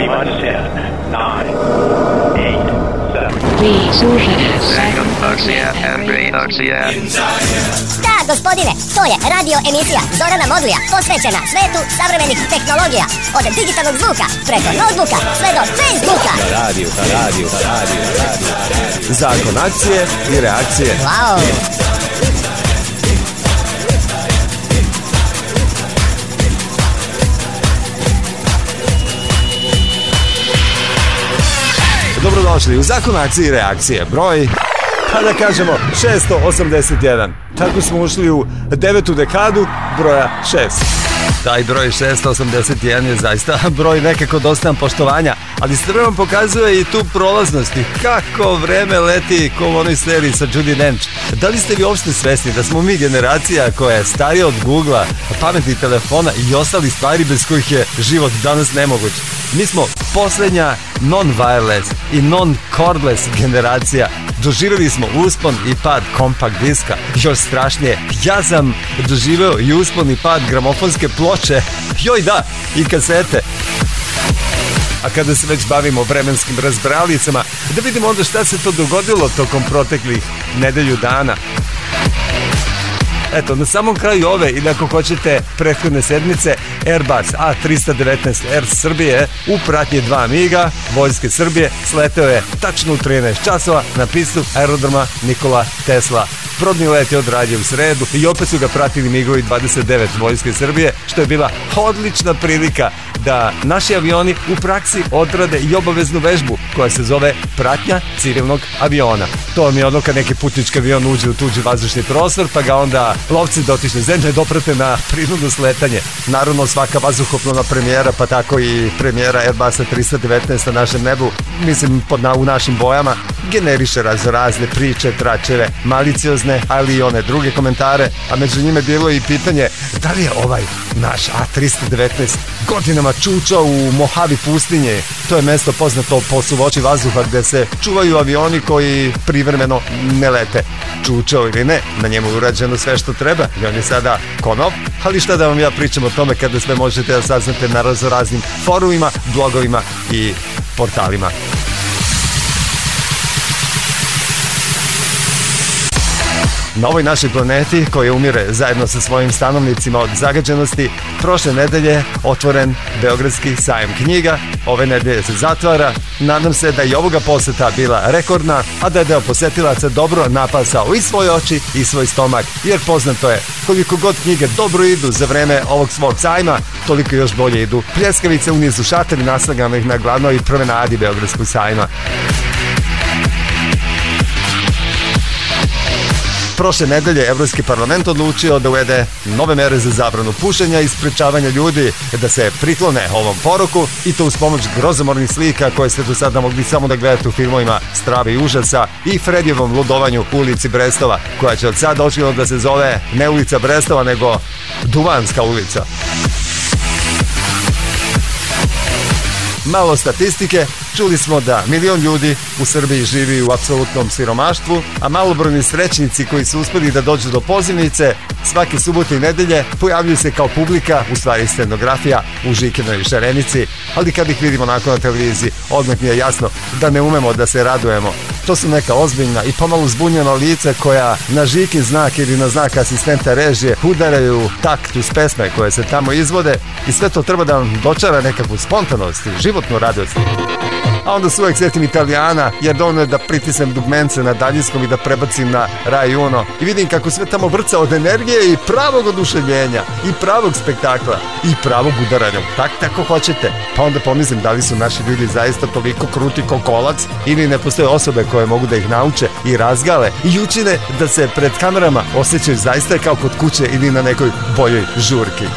Da, gospodine, to je radio emisija Zorana Modrija, posvećena svetu savremenih tehnologija. Od digitalnog zvuka, preko notebooka, sve do Facebooka. Radio. Zakon akcije i reakcije. Wow. Dobrodošli u Zakon akcije i reakcije. Broj, pa da kažemo, 681. Tako smo ušli u 9. dekadu broja 6. Taj broj 681 je zaista broj nekako dosta poštovanja, ali s vremenom pokazuje i tu prolaznost i kako vreme leti ko u onoj seriji sa Judi Dench. Da li ste vi uopšte svesni da smo mi generacija koja je starija od Googlea, pametnih telefona i ostalih stvari bez kojih je život danas nemoguć? Mi smo posljednja non-wireless i non-cordless generacija. Doživjeli smo uspon i pad kompakt diska. Još strašnije, ja sam doživeo i uspon i pad gramofonske ploče. Joj da, i kasete. A kada se već bavimo vremenskim razbralicama, da vidimo onda šta se to dogodilo tokom proteklih nedelju dana. Eto, na samom kraju ove, ili ako hoćete prethodne sedmice, Airbus A319R Srbije u pratnji 2 MiG-a Vojske Srbije sleteo je tačno u 13 časova na pistu aerodroma Nikola Tesla. Prodni let je odradio u sredu i opet su ga pratili MiG-ovi 29 Vojske Srbije, što je bila odlična prilika da naši avioni u praksi odrade i obaveznu vežbu koja se zove pratnja civilnog aviona. To vam je ono kad neki putnički avion uđe u tuđi vazdušni prostor pa ga onda lovci dotične zemlje doprate na prinudno sletanje. Naravno svaka vazduhoplovna premijera, pa tako i premijera Airbusa 319 na našem nebu, mislim u našim bojama, generiše razne priče, tračeve, maliciozne, ali i one druge komentare, a među njime bilo i pitanje da li je ovaj naš A319 godinama čučao u Mohavi pustinje. To je mesto poznato po suvoći vazduha gde se čuvaju avioni koji privremeno ne lete. Čučao ili ne, na njemu je urađeno sve što treba i on je sada konop, ali šta da vam ja pričam o tome kada sve možete da saznate na raznim forumima, blogovima i portalima. Na ovoj našoj planeti, koja umire zajedno sa svojim stanovnicima od zagađenosti, prošle nedelje otvoren Beogradski sajam knjiga, ove nedelje se zatvara. Nadam se da i ovoga poseta bila rekordna, a da je deo posetilaca dobro napasao i svoje oči i svoj stomak, jer poznato je koliko god knjige dobro idu za vreme ovog svog sajma, toliko još bolje idu pljeskavice u nizu šatori naslaganih na glavnoj promenadi Beogradskog sajma. Prošle nedelje Evropski parlament odlučio da uvede nove mere za zabranu pušenja i sprečavanja ljudi da se priklone ovom poroku, i to uz pomoć grozomornih slika koje ste do sada mogli samo da gledate u filmovima Strave i užasa i Fredijevom ludovanju u ulici Brestova, koja će od sada očigledno da se zove ne ulica Brestova nego Duvanska ulica. Malo statistike, čuli smo da 1 milion ljudi u Srbiji živi u apsolutnom siromaštvu, a malobrojni srećnici koji su uspeli da dođu do pozivnice svake subote i nedelje pojavljuju se kao publika, u stvari scenografija u Žikinoj Šarenici, ali kad ih vidimo nakon na televiziji, odmah mi je jasno da ne umemo da se radujemo. To su neka ozbiljna i pomalo zbunjena lica koja na Žikin znak ili na znak asistenta režije udaraju takt uz pesme koje se tamo izvode i sve to treba da vam dočara nekakvu spontanost i životnu radost. A onda se uvek sjetim Italijana, jer dovoljno je da pritisnem dugmence na daljinskom i da prebacim na Rai Uno i vidim kako sve tamo vrca od energije i pravog oduševljenja i pravog spektakla i pravog udaranja. Tako hoćete. Pa onda pomislim da li su naši ljudi zaista toliko kruti ko kolac ili ne postoje osobe koje mogu da ih nauče i razgale i učine da se pred kamerama osjećaju zaista kao kod kuće ili na nekoj boljoj žurki.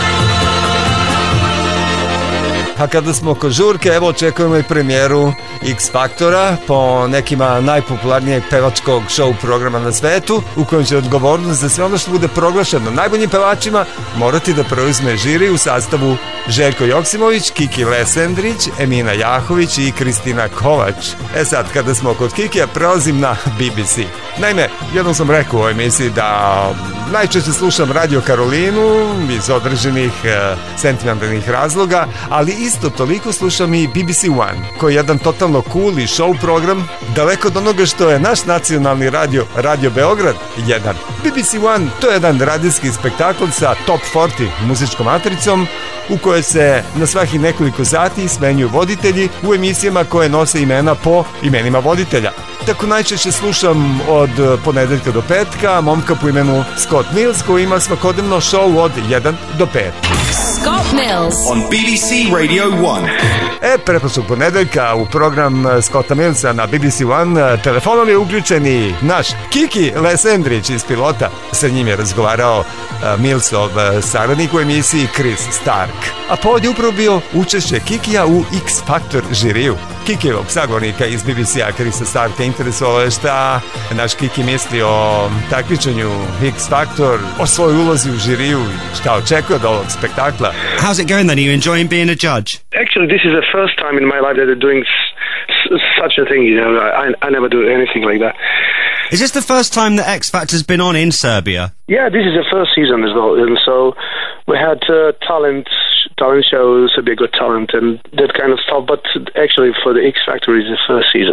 A kada smo kod žurke, evo očekujemo i premijeru X Faktora, po nekima najpopularnijeg pevačkog show programa na svetu, u kojem će odgovornost za sve ono što bude proglašeno najboljim pevačima morati da preuzme žiri u sastavu Željko Joksimović, Kiki Lesendrić, Emina Jahović i Kristina Kovač. E sad, kada smo kod Kikija, prelazim na BBC. Naime, jednom sam rekao u ovoj emisiji da najčešće slušam Radio Karolinu iz određenih sentimentalnih razloga, ali isto toliko slušam i BBC One, koji je jedan totalno cool i show program, daleko od onoga što je naš nacionalni radio, Radio Beograd 1. BBC One, to je jedan radijski spektakl sa Top 40 muzičkom matricom, u kojoj se na svakih nekoliko sati smenjuju voditelji u emisijama koje nose imena po imenima voditelja. Tako najčešće slušam od ponedeljka do petka momka po imenu Scott Mills, koji ima svakodnevno show od 1 do 5. Scott Mills on BBC Radio 1. Pretprošlog ponedeljka u program Scotta Millsa na BBC One telefonom je uključeni naš Kiki Lesendrić iz Pilota. Sa njim je razgovarao Millsov saradnik u emisiji Chris Stark. A povod je upravo bio učešće Kikija u X Factor žiriju. Kikijevog sagovornika iz BBC-a Chrisa Starka interesovalo je šta naš Kiki misli o takmičenju X Factor, o svojoj ulozi u žiriju, šta očekuje od ovog spektakla. How's it going then? Are you enjoying being a judge? Actually, this is the first time in my life that I'm doing such a thing. You know, I never do anything like that. Is this the first time that X Factor's been on in Serbia? Yeah, this is the first season as well, and so we had talent shows, Serbia Got Talent, and that kind of stuff. But actually, for the X Factor, is the first season.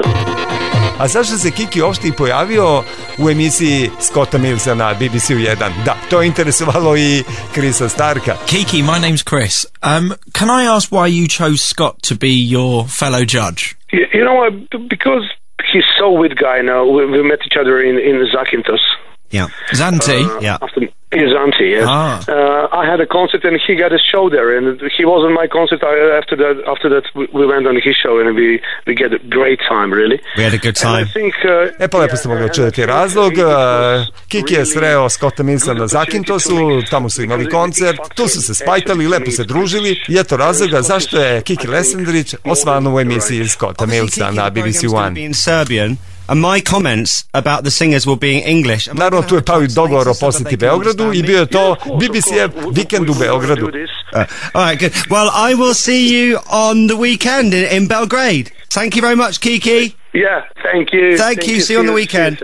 A zašto se Kiki uopšte i pojavio u emisiji Scotta Millsa na BBC-u 1? Da, to je interesovalo i Chrisa Starka. Kiki, my name's Chris. Can I ask why you chose Scott to be your fellow judge? You know what? Because he's so weird guy now. We met each other in Zakynthos. Yeah. Zante? Yeah. His auntie, yes. I had a concert and he got a show there, and he was on my concert. After that, we went on his show and we get a great time, really. We had a good time. Pa lepo ste mogli čujeti razlog. Kiki je sreo Scotta Millsa na Zakyntosu, tamo su imali koncert, tu su se spajtali, lepo se družili i eto razloga zašto je Kiki Lesendrić osvanuo u emisiji Scotta Millsa na BBC One. And my comments about the singers will be in English. Naravno, tu je pao i dogovor o posjeti Beogradu i bio je to BBC-ev vikend u Beogradu. All right, good. Well, I will see you on the weekend in Belgrade. Thank you very much, Kiki. Yeah, thank you. Thank you. See you on the weekend.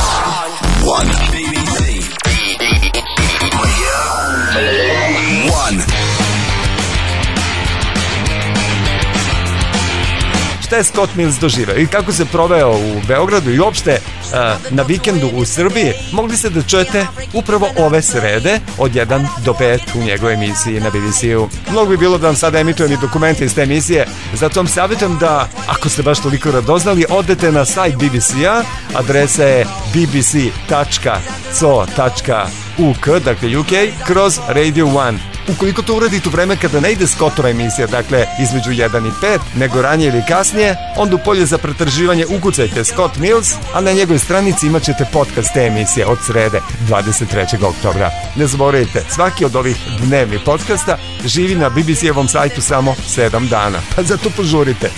One BBC. One. Šta je Scott Mills doživeo i kako se proveo u Beogradu i uopšte na vikendu u Srbiji, mogli ste da čujete upravo ove srede od 1 do 5 u njegovoj emisiji na BBC-u. Mnogo bi bilo da vam sada emitujem i dokumente iz te emisije, zato vam savjetujem da, ako ste baš toliko radoznali, odete na sajt BBC-a, adresa je bbc.co.uk, dakle UK, kroz Radio 1. Ukoliko to uradite u vreme kada ne ide Scottova emisija, dakle između 1 i 5, nego ranije ili kasnije, onda u polje za pretraživanje ukucajte Scott Mills, a na njegovoj stranici imat ćete podcast te emisije od srede 23. oktobra. Ne zaboravite, svaki od ovih dnevnih podcasta živi na BBC-evom sajtu samo 7 dana, pa zato požurite.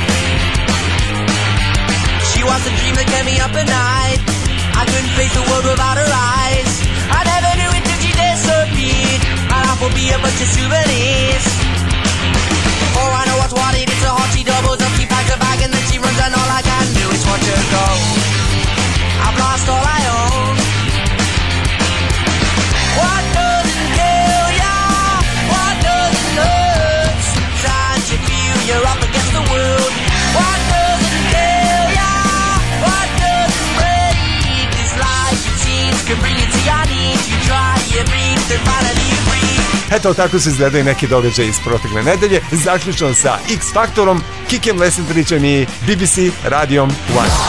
She was a dream that kept me up at night. I couldn't face the world without her eyes. I never knew it till she disappeared. My life will be a bunch of souvenirs. Oh, I know what's what it is. A hot she doubles up, she packs a bag and then she runs, and all I can do is watch her go. I've lost all I own. What doesn't kill ya? What doesn't hurt? Can't you feel you're up against the world? What doesn't kill ya? What doesn't break this life? It seems can bring you to your knees. You try, you breathe, then finally you breathe. Eto, tako se izgledaju neki događaj iz protekle nedelje, zaključno sa X Faktorom, Kikem Lesendrićem i BBC Radijom 1.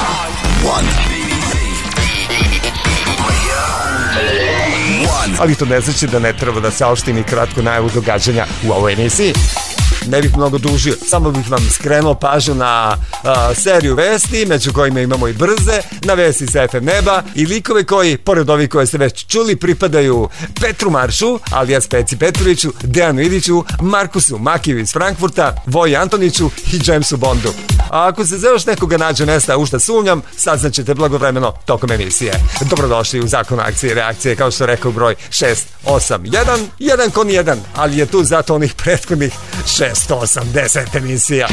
Ali to ne znači da ne treba da saopštim i kratko najavu događanja u ovoj emisiji. Ne bih mnogo dužio, samo bih vam skrenuo pažnju na seriju vesti, među kojima imamo i brze, na vesti sa FM neba i likove koji, pored ovih koje ste već čuli, pripadaju Petru Maršu, alias Peci Petroviću, Dejanu Idiću, Markusu Makiju iz Frankfurta, Voji Antoniću i Jamesu Bondu. A ako se za još nekoga nađe mesta u šta sumnjam, saznaćete blagovremeno tokom emisije. Dobrodošli u Zakon akcije i reakcije, kao što rekao broj 681, jedan kon jedan, ali je tu zato onih prethodnih 680 emisija.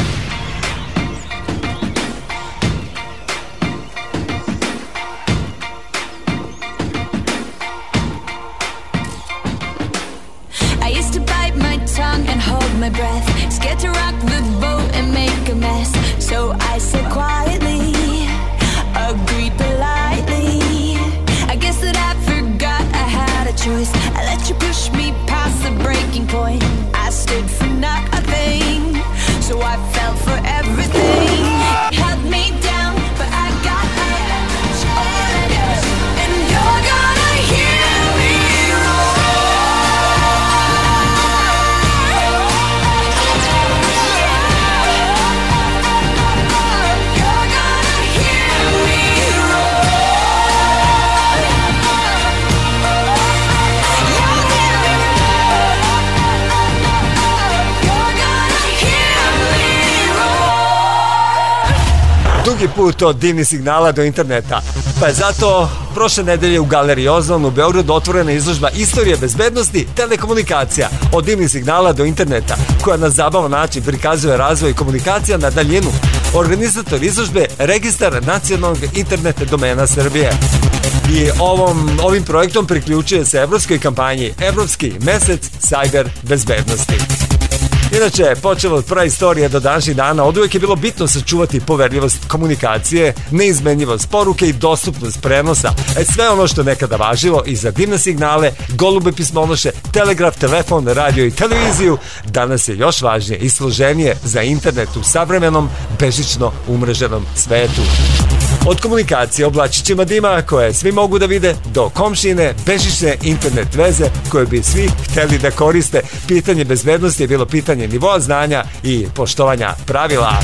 Dugi put od divnih signala do interneta. Pa je zato prošle nedelje u Galeriji Ozon u Beogradu otvorena izložba Istorije bezbednosti telekomunikacija od divnih signala do interneta, koja na zabavan način prikazuje razvoj komunikacija na daljinu. Organizator izložbe Registar nacionalnog internet domena Srbije. I ovim projektom priključuje se evropskoj kampanji Evropski mesec sajber bezbednosti. Inače, počelo od praistorije do današnjih dana, oduvek je bilo bitno sačuvati poverljivost komunikacije, neizmenjivost poruke i dostupnost prenosa. Sve ono što je nekada važilo i za divne signale, golube pismonoše, telegraf, telefon, radio i televiziju, danas je još važnije i složenije za internet u savremenom, bežično umreženom svetu. Od komunikacije oblačićima dima koje svi mogu da vide do komšine, bežične internet veze koje bi svi hteli da koriste. Pitanje bezbednosti je bilo pitanje nivoa znanja i poštovanja pravila.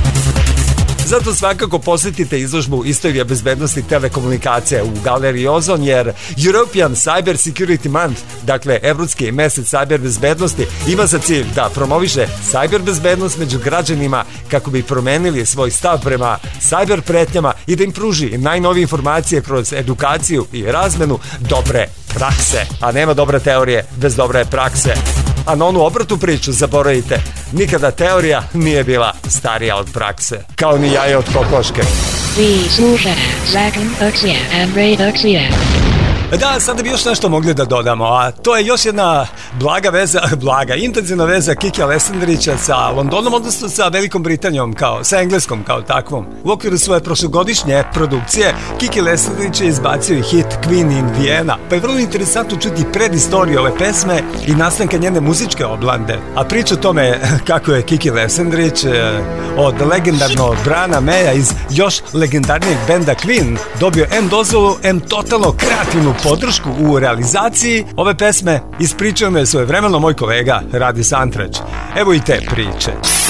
Zato svakako posjetite izložbu Istorija bezbednosti telekomunikacija u Galeriji Ozon, jer European Cyber Security Month, dakle Evropski mesec sajber bezbednosti, ima za cilj da promoviše sajber bezbednost među građanima kako bi promenili svoj stav prema sajber pretnjama i da im pruži najnovije informacije kroz edukaciju i razmenu dobre prakse. A nema dobre teorije bez dobre prakse. A na onu obratu priču zaboravite, nikada teorija nije bila starija od prakse, kao ni jaje od kokoške. Vi slušate Zakon Akcija and Raid Akcija. Da, sada bi još nešto mogli da dodamo, a to je još jedna intenzivna veza Kiki Alessandrića sa Londonom, odnosno sa Velikom Britanijom, sa Engleskom kao takvom. U okviru svoje prošlogodišnje produkcije Kiki Alessandrić je izbacio i hit Queen in Vienna, pa je vrlo interesantno čuti predistoriju ove pesme i nastanka njene muzičke oblande. A priča o tome kako je Kiki Alessandrić od legendarnog Briana Maya iz još legendarnijeg benda Queen dobio M dozvolu, M totalno kreativnu podršku u realizaciji ove pesme, ispričao me svojevremeno moj kolega Radi Santrać. Evo i te priče.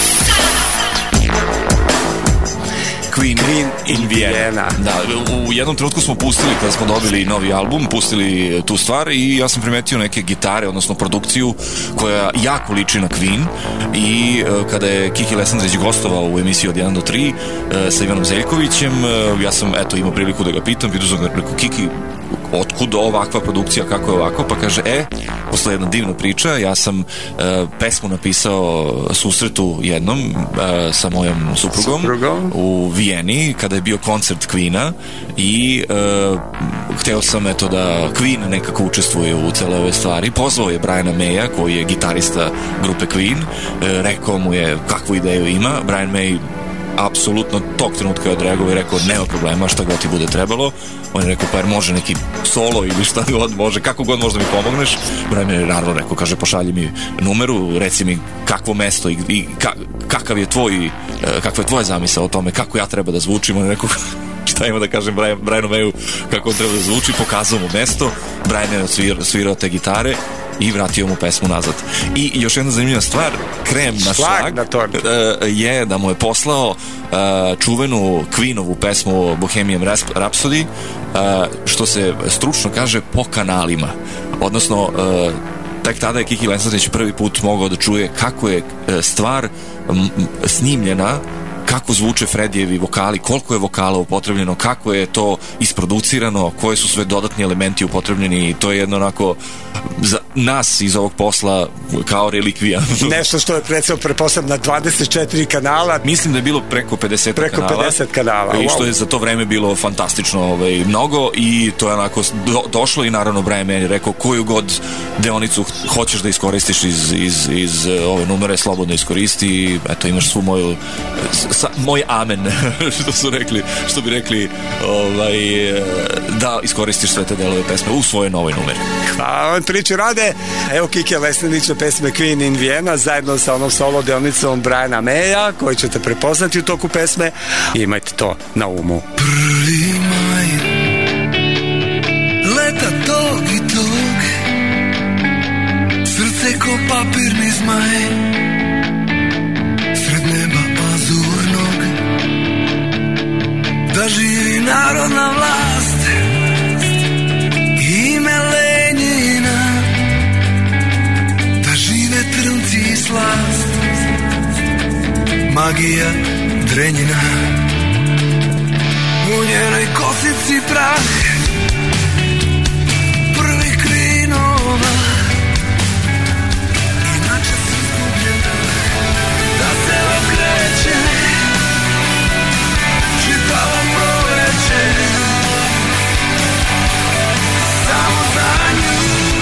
Queen in Vienna. Da, u jednom trenutku smo pustili, kada smo dobili novi album, pustili tu stvar i ja sam primetio neke gitare, odnosno produkciju koja jako liči na Queen i kada je Kiki Alessandrić gostovao u emisiji od 1 do 3 sa Ivanom Zeljkovićem, ja sam imao priliku da ga pitam, vidio sam ga preko Kiki, otkud ovakva produkcija, kako je ovako, pa kaže, posle jedna divna priča, ja sam pesmu napisao susretu jednom sa mojom suprugom u Vijeni, kada je bio koncert Queena i hteo sam da Queen nekako učestvuje u cele ove stvari. Pozvao je Briana Maya, koji je gitarista grupe Queen, rekao mu je kakvu ideju ima. Brian May apsolutno tog trenutka je odreagovao i rekao, nema problema, šta god ti bude trebalo. On je rekao, pa jer može neki solo ili šta god može, kako god možda mi pomogneš. Brian je naravno rekao, kaže, pošalji mi numeru, reci mi kakvo mesto i kakva je tvoja zamisao o tome kako ja treba da zvučim. On je rekao, šta ima da kažem Brianu Mayu kako on treba da zvuči, pokazao mu mesto, Brian je svirao te gitare i vratio mu pesmu nazad. I još jedna zanimljiva stvar, krem na šlag je da mu je poslao čuvenu Queenovu pesmu Bohemian Rhapsody, što se stručno kaže po kanalima, odnosno tek tada je Kiki Alessandrić prvi put mogao da čuje kako je stvar snimljena, kako zvuče Fredijevi vokali, koliko je vokala upotrebljeno, kako je to isproducirano, koje su sve dodatni elementi upotrebljeni i to je jedno onako za nas iz ovog posla kao relikvija. Nešto što je recimo pretpostavljeno na 24 kanala. Mislim da je bilo preko 50 kanala. I što je za to vreme bilo fantastično mnogo i to je onako došlo i naravno Brian May je rekao koju god deonicu hoćeš da iskoristiš iz ove numere, slobodno iskoristi, eto imaš svu moju moj amen, što bi rekli da iskoristiš sve te delove pesme u svojoj novoj numeri. Hvala, priče rade. Evo Kiki Alessandrića pesme Queen in Vienna zajedno sa onom solo deonicom Briana Maya koju ćete prepoznati u toku pesme. Imajte to na umu. 1. maj, leta tog i tog, srce ko papirni zmaj, sred neba azurnog, da živi narodna vlast i Melenjina, da žive trnci i slast, magija Drenjina. u njenoj kosici prah, prvi krinova, inače sam zgubljena, da se okreće, čitavo proleće, samo za nju.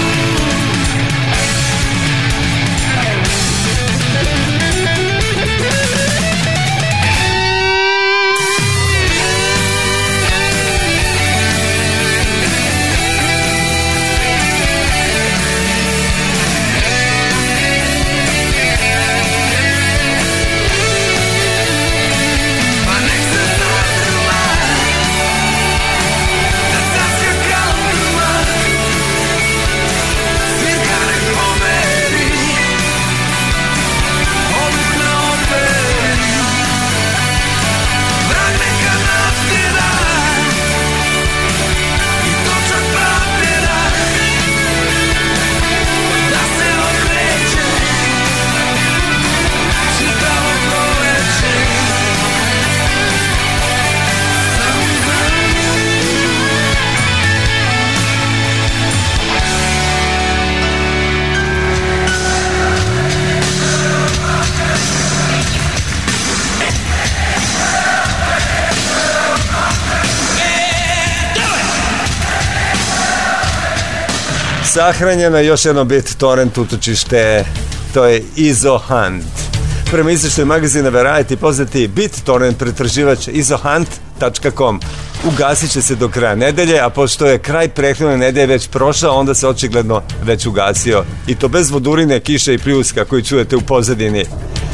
Sahranjeno je još jedno BitTorrent utočište, to je Izohunt. Prema izveštaju magazina Variety poznati BitTorrent pretraživač izohunt.com ugasit će se do kraja nedelje, a pošto je kraj prethodne nedelje već prošao, onda se očigledno već ugasio. I to bez vodurine, kiše i pljuska koju čujete u pozadini.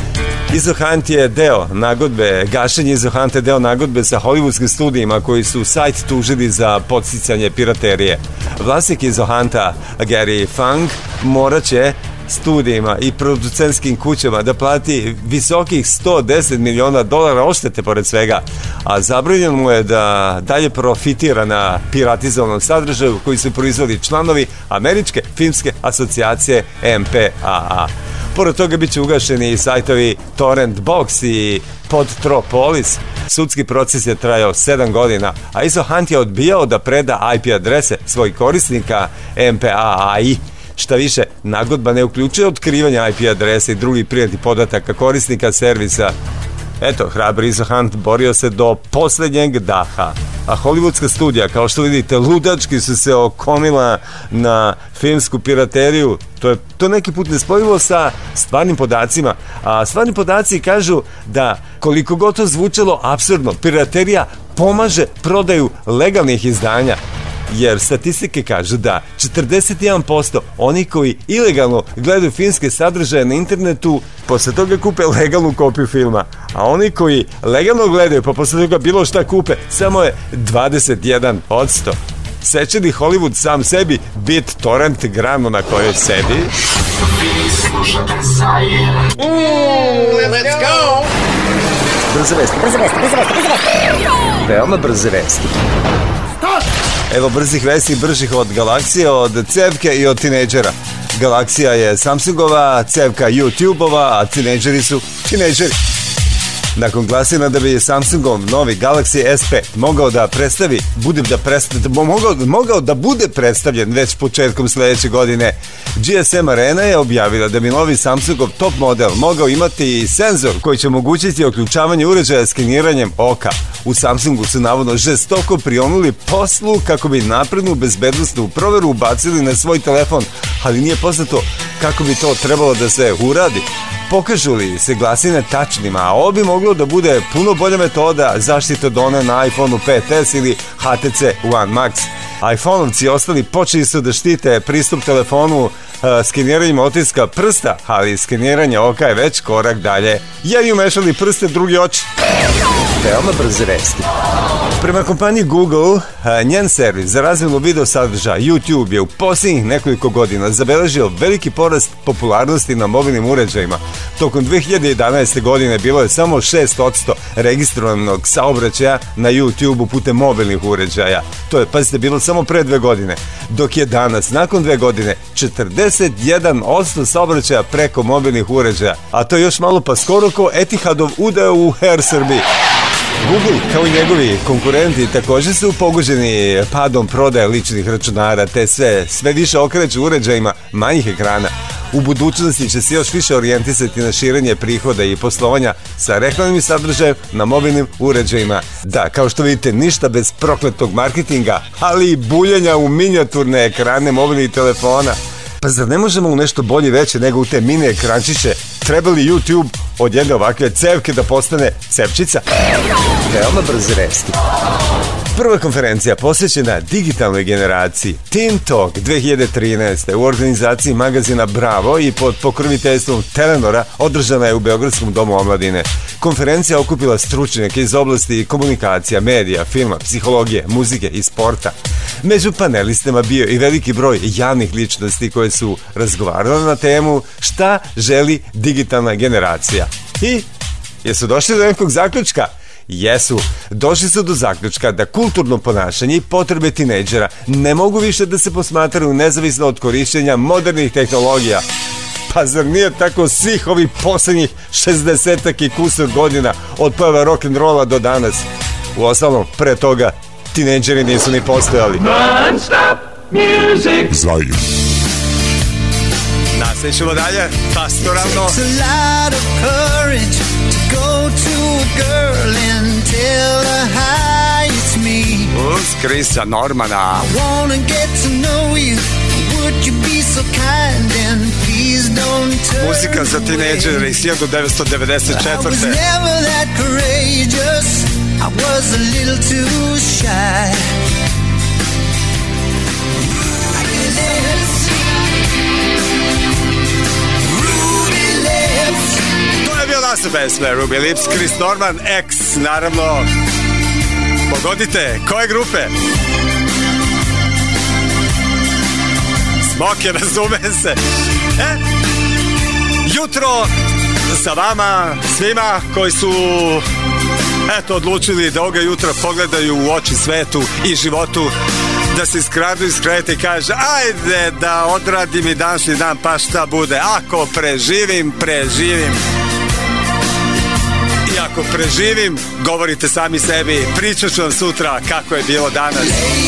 Izohunt je deo nagodbe, gašenje Izohunta je deo nagodbe sa hollywoodskim studijima koji su sajt tužili za podsticanje piraterije. Vlasnik Izohunta, Gary Funk, morat će studijima i producentskim kućama da plati visokih $110 miliona odštete pored svega, a zabranjeno mu je da dalje profitira na piratizovanom sadržaju koji su proizveli članovi Američke filmske asocijacije MPAA. Pored toga bit će ugašeni i sajtovi Torrent Box i Podtropolis. Sudski proces je trajao 7 godina, a Izohunt je odbijao da preda IP adrese svojih korisnika MPAA-i. Šta više, nagodba ne uključuje otkrivanje IP adrese i drugih privatnih podataka korisnika servisa. Eto, hrabri Izohunt borio se do posljednjeg daha. A hollywoodska studija, kao što vidite, ludački su se okomila na filmsku pirateriju. To neki put nespojivo sa stvarnim podacima. A stvarni podaci kažu da, koliko god to zvučalo apsurdno, piraterija pomaže prodaju legalnih izdanja. Jer statistike kažu da 41% onih koji ilegalno gledaju filmske sadržaje na internetu posle toga kupe legalnu kopiju filma, a oni koji legalno gledaju pa posle toga bilo šta kupe samo je 21%. Seče li Hollywood sam sebi BitTorrent granu na kojoj sedi? Let's go! Brze vesti. Veoma brze vesti. Evo brzih vesti, bržih od Galaksije, od Cevke i od tinejdžera. Galaksija je Samsungova, Cevka YouTubeova, a tinejdžeri su tinejdžeri. Nakon glasina da bi Samsungov novi Galaxy S5 mogao da bude predstavljen već početkom sljedeće godine, GSM Arena je objavila da bi novi Samsungov top model mogao imati i senzor koji će omogućiti uključavanje uređaja skeniranjem oka. U Samsungu su navodno žestoko prionuli poslu kako bi naprednu bezbednosnu proveru ubacili na svoj telefon, ali nije poznato kako bi to trebalo da se uradi. Pokažu li se glasine tačnima, a ovo bi moglo da bude puno bolja metoda zaštite od one na iPhone 5S ili HTC One Max. iPhone-ovci i ostali počeli su da štite pristup telefonu skeniranjem otiska prsta, ali skeniranje oka je već korak dalje, jer ju mešali prste drugi oči. Veoma brze vesti. Prema kompaniji Google, njen servis za razmjenu video sadržaja YouTube je u posljednjih nekoliko godina zabeležio veliki porast popularnosti na mobilnim uređajima. Tokom 2011. godine bilo je samo 6% registrovanog saobraćaja na YouTube-u putem mobilnih uređaja. To je, pazite, bilo samo pre 2 godine. Dok je danas, nakon 2 godine, 41% saobraćaja preko mobilnih uređaja. A to je još malo pa skoro ko Etihadov udeo u Air Srbiji. Google, kao i njegovi konkurenti, također su pogođeni padom prodaje ličnih računara, te sve više okreću uređajima manjih ekrana. U budućnosti će se još više orijentisati na širenje prihoda i poslovanja sa reklamnim sadržajem na mobilnim uređajima. Da, kao što vidite, ništa bez prokletog marketinga, ali i buljenja u minijaturne ekrane mobilnih telefona. Pa zar ne možemo u nešto bolje veće nego u te mini ekrančiće? Treba li YouTube od jedne ovakve cevke da postane cevčica? Veoma brzi resti. Prva konferencija posvećena digitalnoj generaciji Teen Talk 2013. u organizaciji magazina Bravo i pod pokroviteljstvom Telenora održana je u Beogradskom domu omladine. Konferencija okupila stručnjake iz oblasti komunikacija, medija, filma, psihologije, muzike i sporta. Među panelistima bio i veliki broj javnih ličnosti koje su razgovarale na temu šta želi digitalna generacija. I jesu došli do nekog zaključka? Jesu. Došli su do zaključka da kulturno ponašanje i potrebe tinejdžera ne mogu više da se posmatraju nezavisno od korištenja modernih tehnologija. Pa zar nije tako svih ovih posljednjih 60-ak i kusur godina od pojava rock'n'rolla do danas? Uostalom, pre toga tinejdžeri nisu ni postojali. Non-stop music. Zajim. Nasećemo dalje, pastoralno. It's a lot of courage to go to a girl and tell her hi, it's me. Uz Krisa Normana. I wanna get to know you. Would you be so kind and please don't turn Muzika za tinejdžere iz 1994. I was never that courageous. I was a little too shy. To je bio nastup pesme Ruby Lips, Chris Norman, X, naravno. Pogodite, koje grupe? Smoke, razume se. Jutro sa vama, svima koji su odlučili da ovoga jutra pogledaju u oči svetu i životu, da se iskradu iz kreveta i kaže ajde da odradim i današnji dan pa šta bude. Ako preživim. I ako preživim, govorite sami sebi, pričat ću vam sutra kako je bilo danas.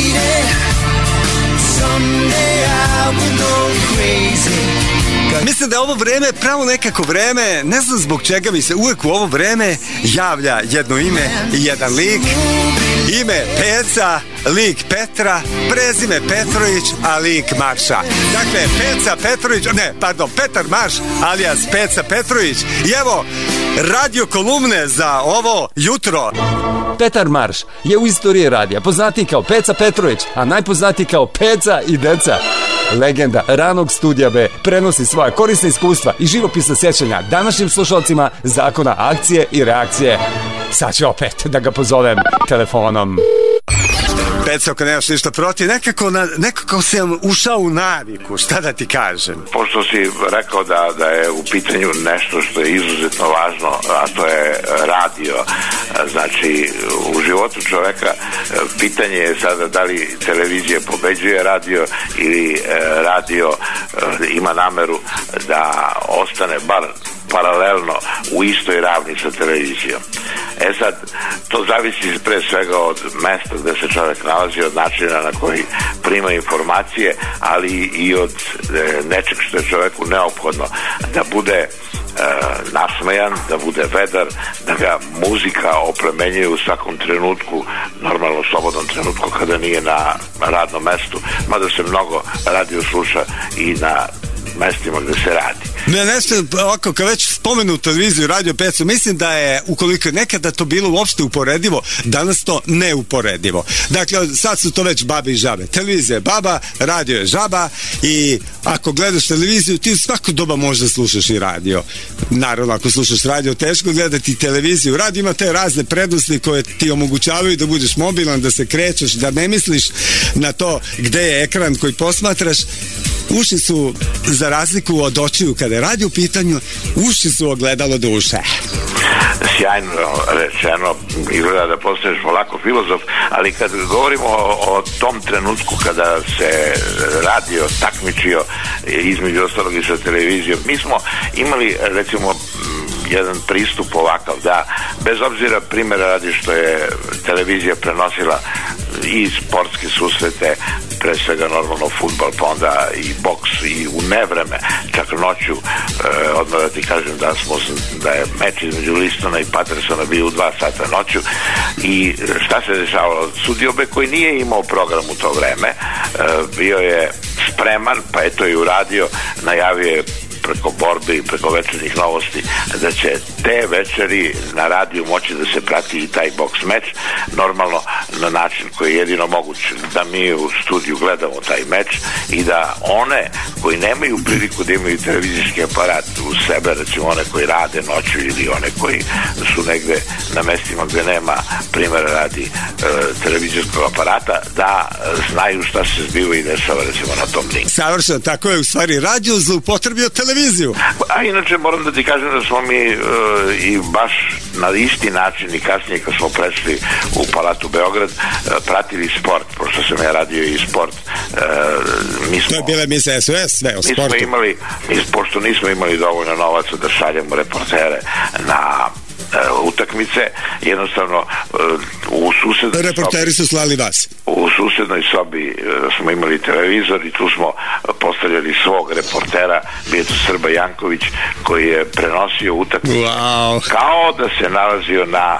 Mislim da je ovo vreme pravo nekako vreme, ne znam zbog čega mi se uvijek u ovo vreme javlja jedno ime i jedan lik. Ime Peca, lik Petra, prezime Petrović, a lik Marša. Dakle, Petar Marš, alias Peca Petrović. I evo, radio kolumne za ovo jutro. Petar Marš je u istoriji radija poznatiji kao Peca Petrović, a najpoznatiji kao Peca i Deca. Legenda ranog studija B prenosi svoja korisna iskustva i živopisna sjećanja današnjim slušalcima zakona akcije i reakcije. Sad ću opet da ga pozovem telefonom. Peco, ako nemaš ništa protiv, nekako sam ušao u naviku, šta da ti kažem? Pošto si rekao da je u pitanju nešto što je izuzetno važno, a to je radio, znači u životu čoveka pitanje je sada da li televizija pobeđuje radio ili radio ima nameru da ostane bar paralelno u istoj ravni sa televizijom. Sad, to zavisi pre svega od mesta gde se čovjek nalazi, od načina na koji prima informacije, ali i od nečeg što je čovjeku neophodno da bude nasmejan, da bude vedar, da ga muzika oplemenjuje u svakom trenutku, normalno slobodnom trenutku kada nije na radnom mestu, mada se mnogo radio sluša i na mestima gde se radi. Nešto, ovako, kad već spomenu televiziju, radio, Pecu, mislim da je, ukoliko je nekada to bilo uopšte uporedivo, danas to neuporedivo. Dakle, sad su to već babe i žabe. Televizija je baba, radio je žaba i ako gledaš televiziju, ti u svako doba možda slušaš i radio. Naravno, ako slušaš radio, teško gledati televiziju. Radio ima te razne prednosti koje ti omogućavaju da budeš mobilan, da se krećeš, da ne misliš na to gde je ekran koji posmatraš. Uši su, za razliku od očiju, kada je radio u pitanju, uši su ogledalo duše. Sjajno rečeno, izgleda da postaješ polako filozof, ali kad govorimo o tom trenutku kada se radio takmičio između ostalog i sa televizijom, mi smo imali recimo jedan pristup ovakav, da bez obzira primjera radi što je televizija prenosila i sportske susrete, pre svega normalno fudbal, pa onda i boks i u nevreme, čak noću, odmah da ti kažem da je meč između Listona i Pattersona bio u 2 sata noću i šta se dešavalo? Sudiobe koji nije imao program u to vreme, bio je spreman, pa eto i uradio, najavio je preko borbe i preko večernjih novosti da će te večeri na radiju moći da se prati i taj boks meč, normalno na način koji je jedino moguć, da mi u studiju gledamo taj meč i da one koji nemaju priliku da imaju televizijski aparat u sebe, recimo one koji rade noću ili one koji su negde na mestima gde nema primjera radi televizijskog aparata, da znaju šta se zbiva i dešava recimo na tom linku. Savršeno, tako je u stvari radio zloupotrebio televiziju. A inače moram da ti kažem da smo mi i baš na isti način i kasnije kad smo prešli u Palatu Beograd pratili sport, pošto sam ja radio i sport. To je bila emisija SOS, sve o sportu. Pošto nismo imali dovoljno novaca da šaljemo reportere na utakmice, jednostavno u susednoj reporteri su slali vas. U susednoj sobi smo imali televizor i tu smo postavljali svog reportera, bio to Srba Janković, koji je prenosio utakmice kao da se nalazio na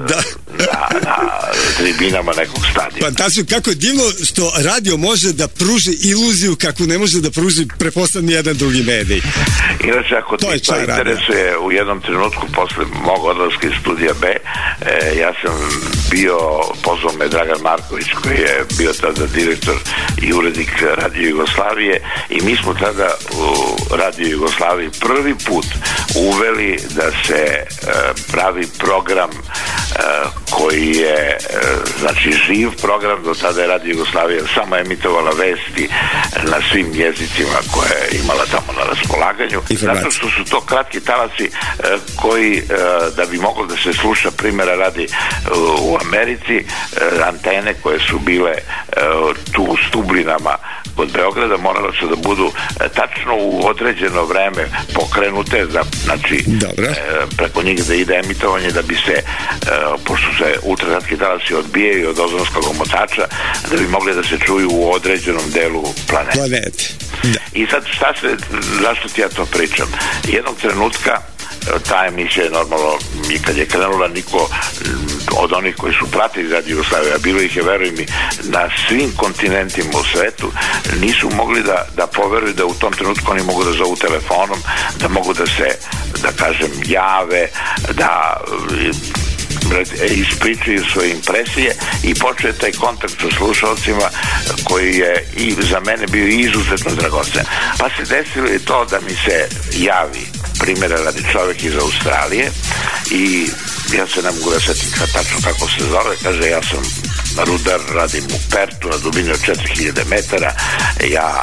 tribinama nekog stadiona. Fantastično, kako je divno što radio može da pruži iluziju kako ne može da pruži pretpostavljeni jedan drugi medij. Inače, ako ti to interesuje, u jednom trenutku posle mog odlaska iz studija B, ja sam pozvao me Dragan Marković, koji je bio tada direktor i urednik Radio Jugoslavije, i mi smo tada u Radio Jugoslaviji prvi put uveli da se pravi program koji je znači živ program. Do tada je Radio Jugoslavija samo emitovala vesti na svim jezicima koje je imala tamo na raspolaganju, zato što su to kratki talasi koji da bi moglo da se sluša, primjera radi u Americi, antene koje su bile tu u Stublinama kod Beograda morale su da budu tačno u određeno vreme pokrenute, znači preko njih da ide emitovanje, da bi se, pošto se ultrakratki talasi odbijaju od ozonskog omotača, da bi mogli da se čuju u određenom delu planete. I sad zašto ti ja to pričam? Jednog trenutka ta emisija je normalno, i kad je krenula, niko od onih koji su pratili Radio Jugoslaviju, a bilo ih je, veruj mi, na svim kontinentima u svetu, nisu mogli da poveruju da u tom trenutku oni mogu da zovu telefonom, da mogu da se, da kažem, jave, da ispričaju svoje impresije, i počeo je taj kontakt sa slušalcima koji je i za mene bio izuzetno dragocen. Pa se desilo i to da mi se javi, primjera radi, čovjek iz Australije, i ja se ne mogu da setim tačno kako se zove, kaže, ja sam rudar, radim u Pertu na dubini od 4000 metara, ja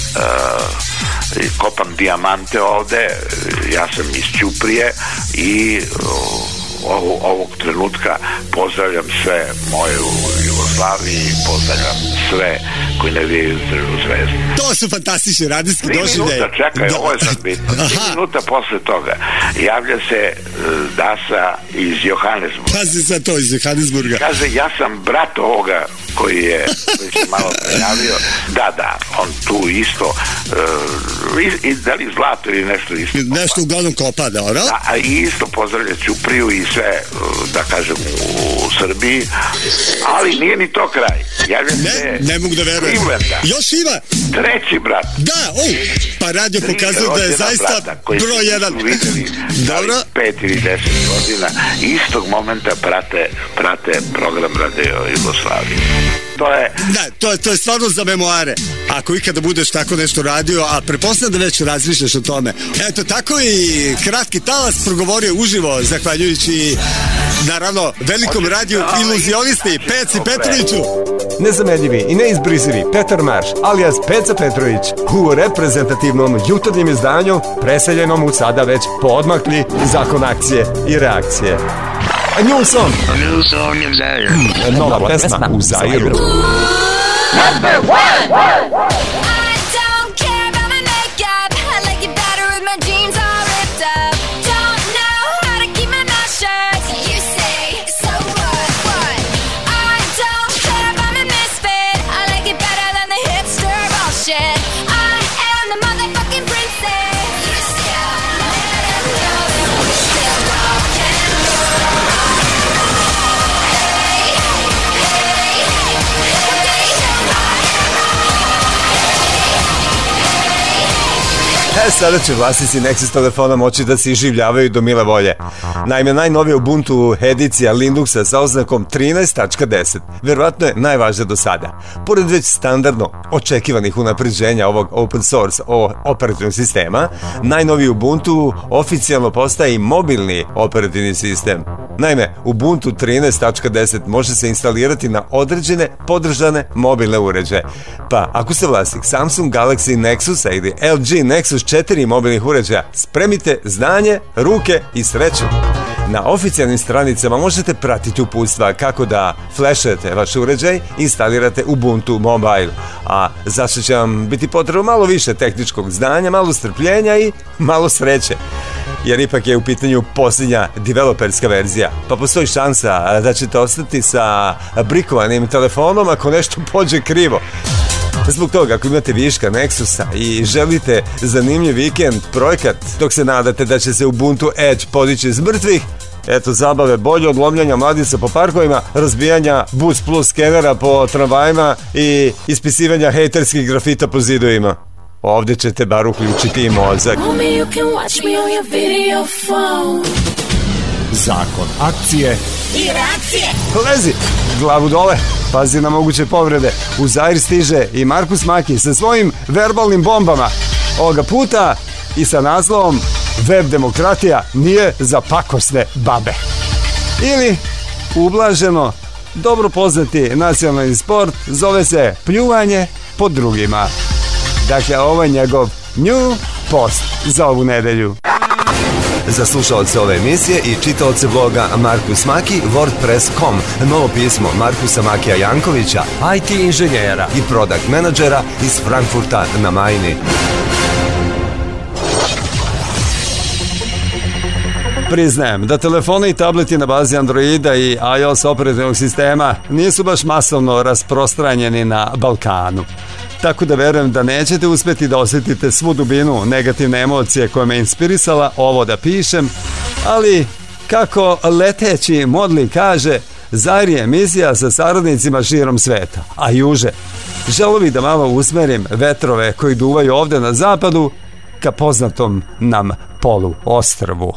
kopam dijamante ovde, ja sam iz Ćuprije i ovog trenutka pozdravljam sve moje u Jugoslaviji, pozdravljam sve koji ne vijaju Crvenu zvezdu. To su fantastični radijski doživljaji. 3 minuta, čekaj, ovo je sad bitno. 3 minuta posle toga javlja se Dasa iz Johannesburga. Pazi sad to, iz Johannesburga. Kaže, ja sam brat ovoga koji se malo prijavio. Da, on tu isto da li zlato ili nešto isto kopa. Nešto uglavnom kopa, dobro. Da, a isto pozdravlja Ćupriju i sve, da kažem, u Srbiji, ali nije ni to kraj. Ne mogu da verujem. Još ima? 3. brat. Da, pa radio pokazuje da je zaista broj 1. Dobro. 5 ili 10 godina istog momenta prate program Radio Jugoslavije. To je stvarno za memoare. Ako ikada budeš tako nešto radio, a pretpostavljam da već razmišljaš o tome. Eto, tako i kratki talas progovorio uživo, zahvaljujući naravno velikom radiju iluzionisti Peci Petroviću. Nezamenljivi i neizbrisivi Petar Marš, alias Peca Petrović, u reprezentativnom jutarnjem izdanju, preseljenom u sada već poodmakli zakon akcije i reakcije. A new song in Zaire. Nova pesma u Zairu. Number 1. I don't care about my makeup. I like it better with my jeans all ripped up. Don't know Sada će vlasnici Nexus telefona moći da se iživljavaju do mile volje. Naime, najnovija Ubuntu edicija Linuxa sa oznakom 13.10 verovatno je najvažnija do sada. Pored već standardno očekivanih unapređenja ovog open source operativnog sistema, najnoviji Ubuntu oficijalno postaje i mobilni operativni sistem. Naime, Ubuntu 13.10 može se instalirati na određene podržane mobilne uređaje. Pa, ako ste vlasnik Samsung Galaxy Nexusa ili LG Nexus 4 mobilnih uređaja, spremite znanje, ruke i sreću. Na oficijalnim stranicama možete pratiti uputstva kako da flashujete vaš uređaj, instalirate Ubuntu Mobile. A zašto će vam biti potrebno malo više tehničkog znanja, malo strpljenja i malo sreće. Jer ipak je u pitanju posljednja developerska verzija, pa postoji šansa da ćete ostati sa brikovanim telefonom ako nešto pođe krivo. Zbog toga, ako imate viška Nexusa i želite zanimljiv vikend projekat, dok se nadate da će se Ubuntu Edge podići iz mrtvih, eto zabave bolje od lomljanja mladica po parkovima, razbijanja Boost Plus skenera po tramvajima i ispisivanja hejterskih grafita po zidovima. Ovdje ćete bar uključiti i mozak. Zakon akcije I reakcije. Lezi, glavu dole, pazi na moguće povrede. U Zair stiže i Markus Maki sa svojim verbalnim bombama. Ovoga puta i sa naslovom Web demokratija nije za pakosne babe. Ili, ublaženo, dobro poznati nacionalni sport zove se pljuvanje po drugima. Dakle, ovo je njegov New Post za ovu nedelju. Za slušalce ove emisije i čitaoce bloga Markus Maki, WordPress.com, novo pismo Markusa Makija Jankovića, IT inženjera i product menadžera iz Frankfurta na Majni. Priznajem da telefoni i tableti na bazi Androida i iOS operativnog sistema nisu baš masovno rasprostranjeni na Balkanu. Tako da verujem da nećete uspjeti da osjetite svu dubinu negativne emocije koja me inspirisala ovo da pišem, ali kako leteći modli kaže, Zair je emisija sa saradnicima širom sveta, a juže. Želio bih da malo usmerim vetrove koji duvaju ovdje na zapadu ka poznatom nam poluostrvu.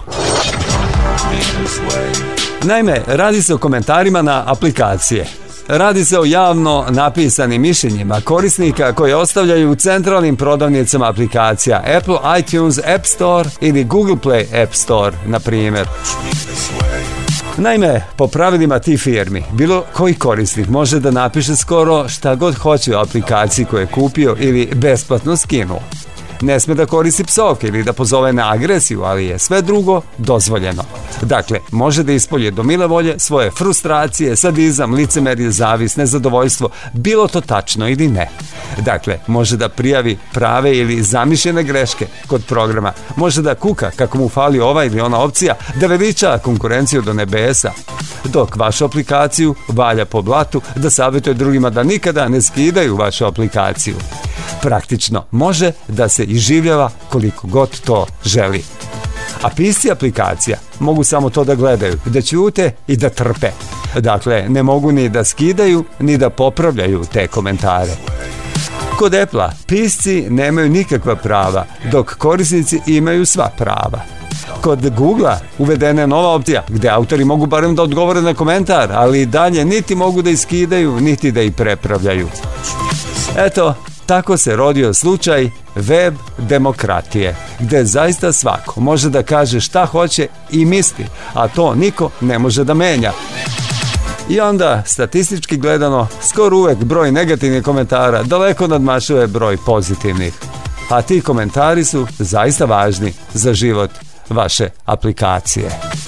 Naime, radi se o komentarima na aplikacije. Radi se o javno napisanim mišljenjima korisnika koje ostavljaju u centralnim prodavnicama aplikacija Apple iTunes App Store ili Google Play App Store, na primjer. Naime, po pravilima tih firmi, bilo koji korisnik može da napiše skoro šta god hoće u aplikaciji koju je kupio ili besplatno skinuo. Ne sme da koristi psovke ili da pozove na agresiju, ali je sve drugo dozvoljeno. Dakle, može da ispolje do mile volje svoje frustracije, sadizam, licemerje, zavis, nezadovoljstvo, bilo to tačno ili ne. Dakle, može da prijavi prave ili zamišljene greške kod programa, može da kuka kako mu fali ova ili ona opcija, da veliča konkurenciju do nebesa, dok vašu aplikaciju valja po blatu, da savjetuje drugima da nikada ne skidaju vašu aplikaciju. Praktično, može da se iživljava koliko god to želi. A pisci aplikacija mogu samo to da gledaju, da ćute i da trpe. Dakle, ne mogu ni da skidaju, ni da popravljaju te komentare. Kod Apple-a pisci nemaju nikakva prava, dok korisnici imaju sva prava. Kod Google-a uvedena je nova opcija, gde autori mogu barem da odgovore na komentar, ali i dalje niti mogu da iskidaju, niti da ih prepravljaju. Eto, tako se rodio slučaj web demokratije, gde zaista svako može da kaže šta hoće i misli, a to niko ne može da menja. I onda, statistički gledano, skoro uvek broj negativnih komentara daleko nadmašuje broj pozitivnih. A ti komentari su zaista važni za život vaše aplikacije.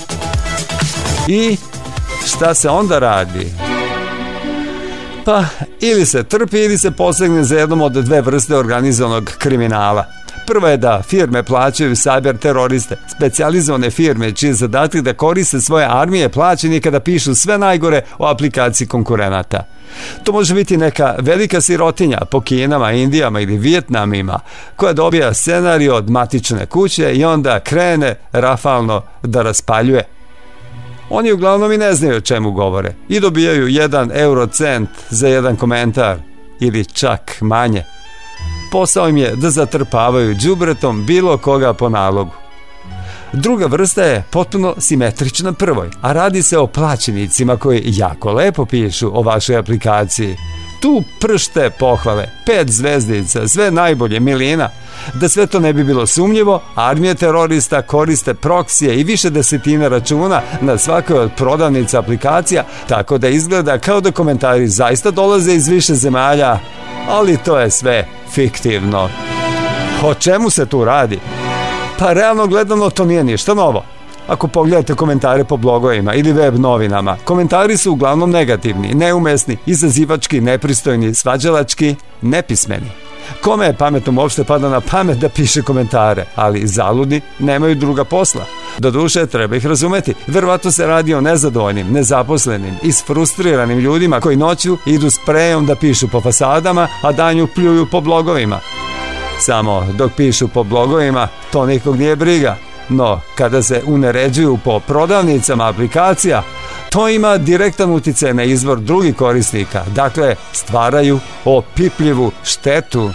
I šta se onda radi? Pa, ili se trpi ili se posegne za jednom od dve vrste organizovanog kriminala. Prva je da firme plaćaju cyber teroriste, specijalizovane firme čiji je zadatak da koriste svoje armije plaćenika da pišu sve najgore o aplikaciji konkurenata. To može biti neka velika sirotinja po Kinama, Indijama ili Vijetnamima koja dobija scenarij od matične kuće i onda krene rafalno da raspaljuje. Oni uglavnom i ne znaju o čemu govore i dobijaju 1 eurocent za jedan komentar ili čak manje. posao im je da zatrpavaju đubretom bilo koga po nalogu. Druga vrsta je potpuno simetrična prvoj, a radi se o plaćenicima koji jako lepo pišu o vašoj aplikaciji. Tu pršte pohvale, 5 zvezdica, sve najbolje, milina. Da sve to ne bi bilo sumnjivo, armije terorista koriste proksije i više desetina računa na svakoj od prodavnica aplikacija, tako da izgleda kao da komentari zaista dolaze iz više zemalja, ali to je sve fiktivno. O čemu se tu radi? Pa realno gledano to nije ništa novo. Ako pogledate komentare po blogovima ili web novinama, komentari su uglavnom negativni, neumesni, izazivački, nepristojni, svađalački, nepismeni. Kome je pametnom uopšte pada na pamet da piše komentare, ali zaludi nemaju druga posla. Doduše, treba ih razumeti. Verovatno se radi o nezadovoljnim, nezaposlenim, isfrustriranim ljudima koji noću idu sprejom da pišu po fasadama, a danju pljuju po blogovima. Samo dok pišu po blogovima, to nikog nije briga. No, kada se uneređuju po prodavnicama aplikacija, to ima direktan uticaj na izbor drugih korisnika. Dakle, stvaraju opipljivu štetu.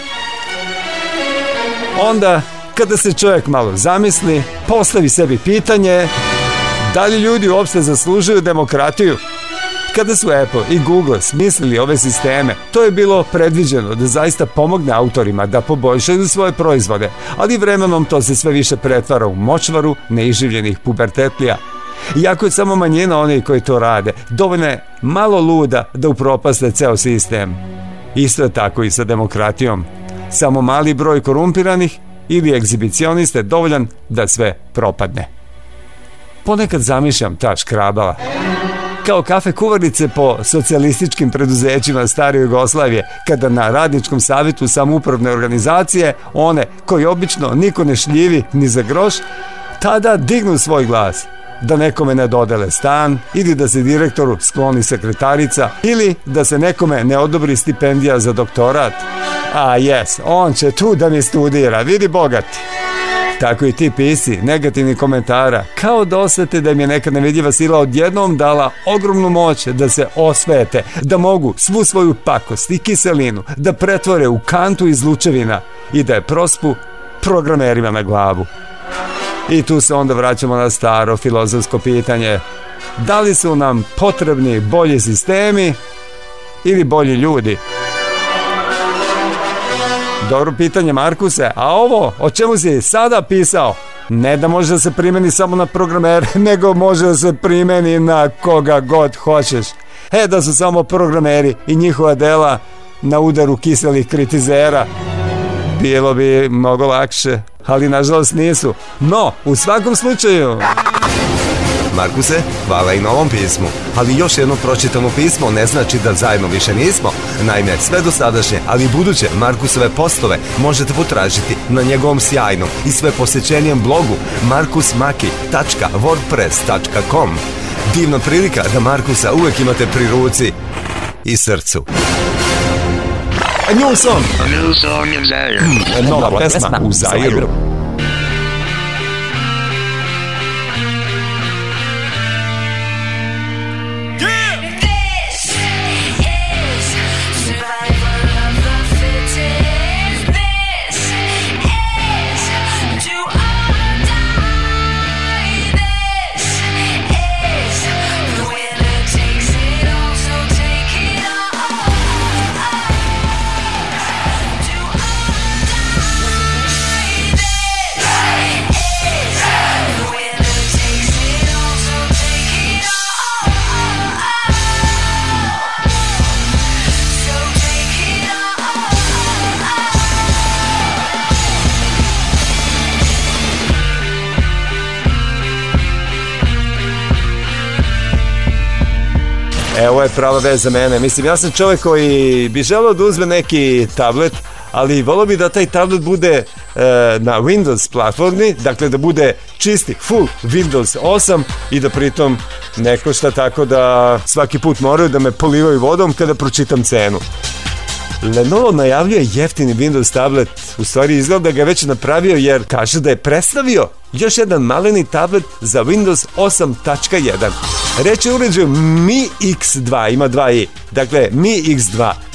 Onda, kada se čovjek malo zamisli, postavi sebi pitanje da li ljudi uopšte zaslužuju demokratiju. Kada su Apple i Google smislili ove sisteme, to je bilo predviđeno da zaista pomogne autorima da poboljšaju svoje proizvode, ali vremenom to se sve više pretvara u močvaru neiživljenih pubertetlija. Iako je samo manjina onih koji to rade, dovoljno je malo luda da upropaste ceo sistem. Isto je tako i sa demokratijom. Samo mali broj korumpiranih ili egzibicionista je dovoljan da sve propadne. Ponekad zamišljam ta škrabala kao kafe kuvarice po socijalističkim preduzećima stare Jugoslavije, kada na radničkom savjetu samoupravne organizacije, one koji obično niko ne šljivi ni za groš, tada dignu svoj glas da nekome ne dodele stan, ili da se direktoru skloni sekretarica, ili da se nekome ne odobri stipendija za doktorat. A jes, on će tu da mi studira, vidi bogati. Tako i ti pisci negativnih komentara, kao da osete da im je neka nevidljiva sila odjednom dala ogromnu moć da se osvete, da mogu svu svoju pakost i kiselinu da pretvore u kantu iz lučevina i da je prospu programerima na glavu. I tu se onda vraćamo na staro filozofsko pitanje: da li su nam potrebni bolji sistemi ili bolji ljudi? Dobro pitanje, Markuse, a ovo o čemu si sada pisao, ne da može da se primeni samo na programere, nego može da se primeni na koga god hoćeš. Da su samo programeri i njihova dela na udaru kiselih kritizera, bilo bi mnogo lakše, ali nažalost nisu. No, u svakom slučaju... Markuse, hvala i na ovom pismu, ali još jedno pročitano pismo ne znači da zajedno više nismo. Naime, sve dosadašnje, ali i buduće Markusove postove možete potražiti na njegovom sjajnom i sve posjećenijem blogu markusmaki.wordpress.com. Divna prilika da Markusa uvek imate pri ruci i srcu. A new song in Zaire. Nova pesma u Zairu. Ovo je prava vez za mene. Mislim, ja sam čovjek koji bi želeo da uzme neki tablet, ali volio bi da taj tablet bude na Windows platformi, dakle da bude čisti, full Windows 8 i da pritom ne košta tako da svaki put moraju da me polivaju vodom kada pročitam cenu. Lenovo najavljuje jeftini Windows tablet, u stvari izgleda da ga je već napravio jer kaže da je predstavio još jedan maleni tablet za Windows 8.1. Reč je uređaju Mi X2, ima 2 i. Dakle, Mi X2,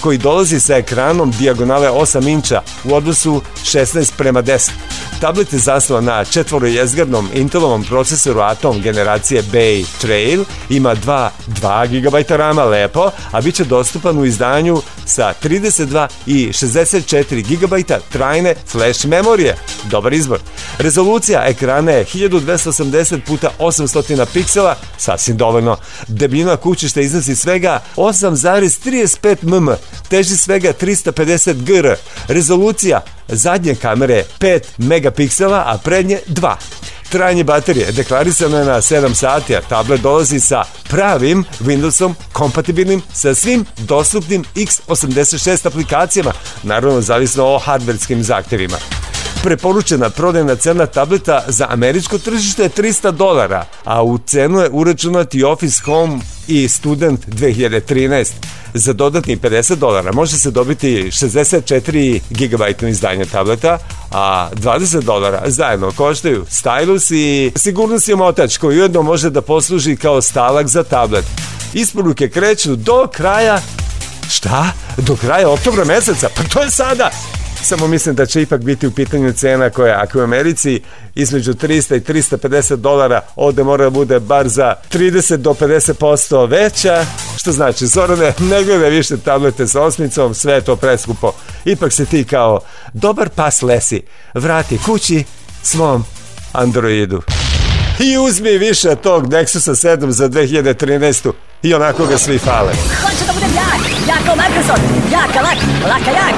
koji dolazi sa ekranom dijagonale 8 inča u odnosu 16:10. Tablet je zasnovan na četvorojezgarnom Intelovom procesoru Atom generacije Bay Trail, ima 2 GB rama, lepo, a bit će dostupan u izdanju sa 32 i 64 GB trajne flash memorije. Dobar izbor. Rezolucija ekrana je 1280x800 piksela, sasvim dovoljno. Debljina kućišta iznosi svega 8,35 mm, teži svega 350 gr. Rezolucija zadnje kamere 5 megapiksela, a prednje 2. Trajanje baterije deklarisano je na 7 sati, a tablet dolazi sa pravim Windowsom kompatibilnim sa svim dostupnim x86 aplikacijama, naravno zavisno o hardverskim zahtevima. Preporučena prodajna cena tableta za američko tržište je $300, a u cenu je uračunat i Office Home i Student 2013. Za dodatnih $50 može se dobiti 64 GB izdanje tableta, a $20 zajedno koštaju stylus i sigurnosni omotač koji ujedno može da posluži kao stalak za tablet. Isporuke kreću do kraja... Šta? Do kraja oktobra meseca? Pa to je sada! Samo mislim da će ipak biti u pitanju cena koja, ako u Americi između $300 i $350, ovde mora da bude bar za 30 do 50% veća, što znači, Zorane, ne gledaj više tablete sa osmicom, sve je to preskupo. Ipak se ti kao dobar pas lesi vrati kući svom Androidu i uzmi više tog Nexusa 7 za 2013. I onako ga svi fale. Hoću da budem jak kao Microsoft, jaka lak, laka jak.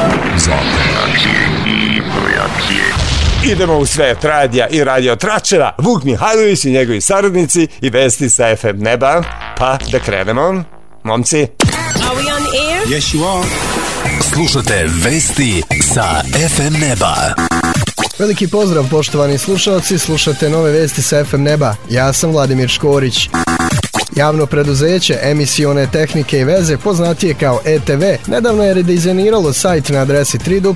Idemo u svet radija i radio tračeva, Vuk Mihajlović i njegovi saradnici i vesti sa FM neba. Pa da krenemo, momci. Are we on the air? Yes you are. Slušate vesti sa FM neba. Veliki pozdrav poštovani slušalci, slušate nove vesti sa FM neba. Ja sam Vladimir Škorić. Javno preduzeće Emisione tehnike i veze, poznatije kao ETV, nedavno je redizajniralo sajt na adresi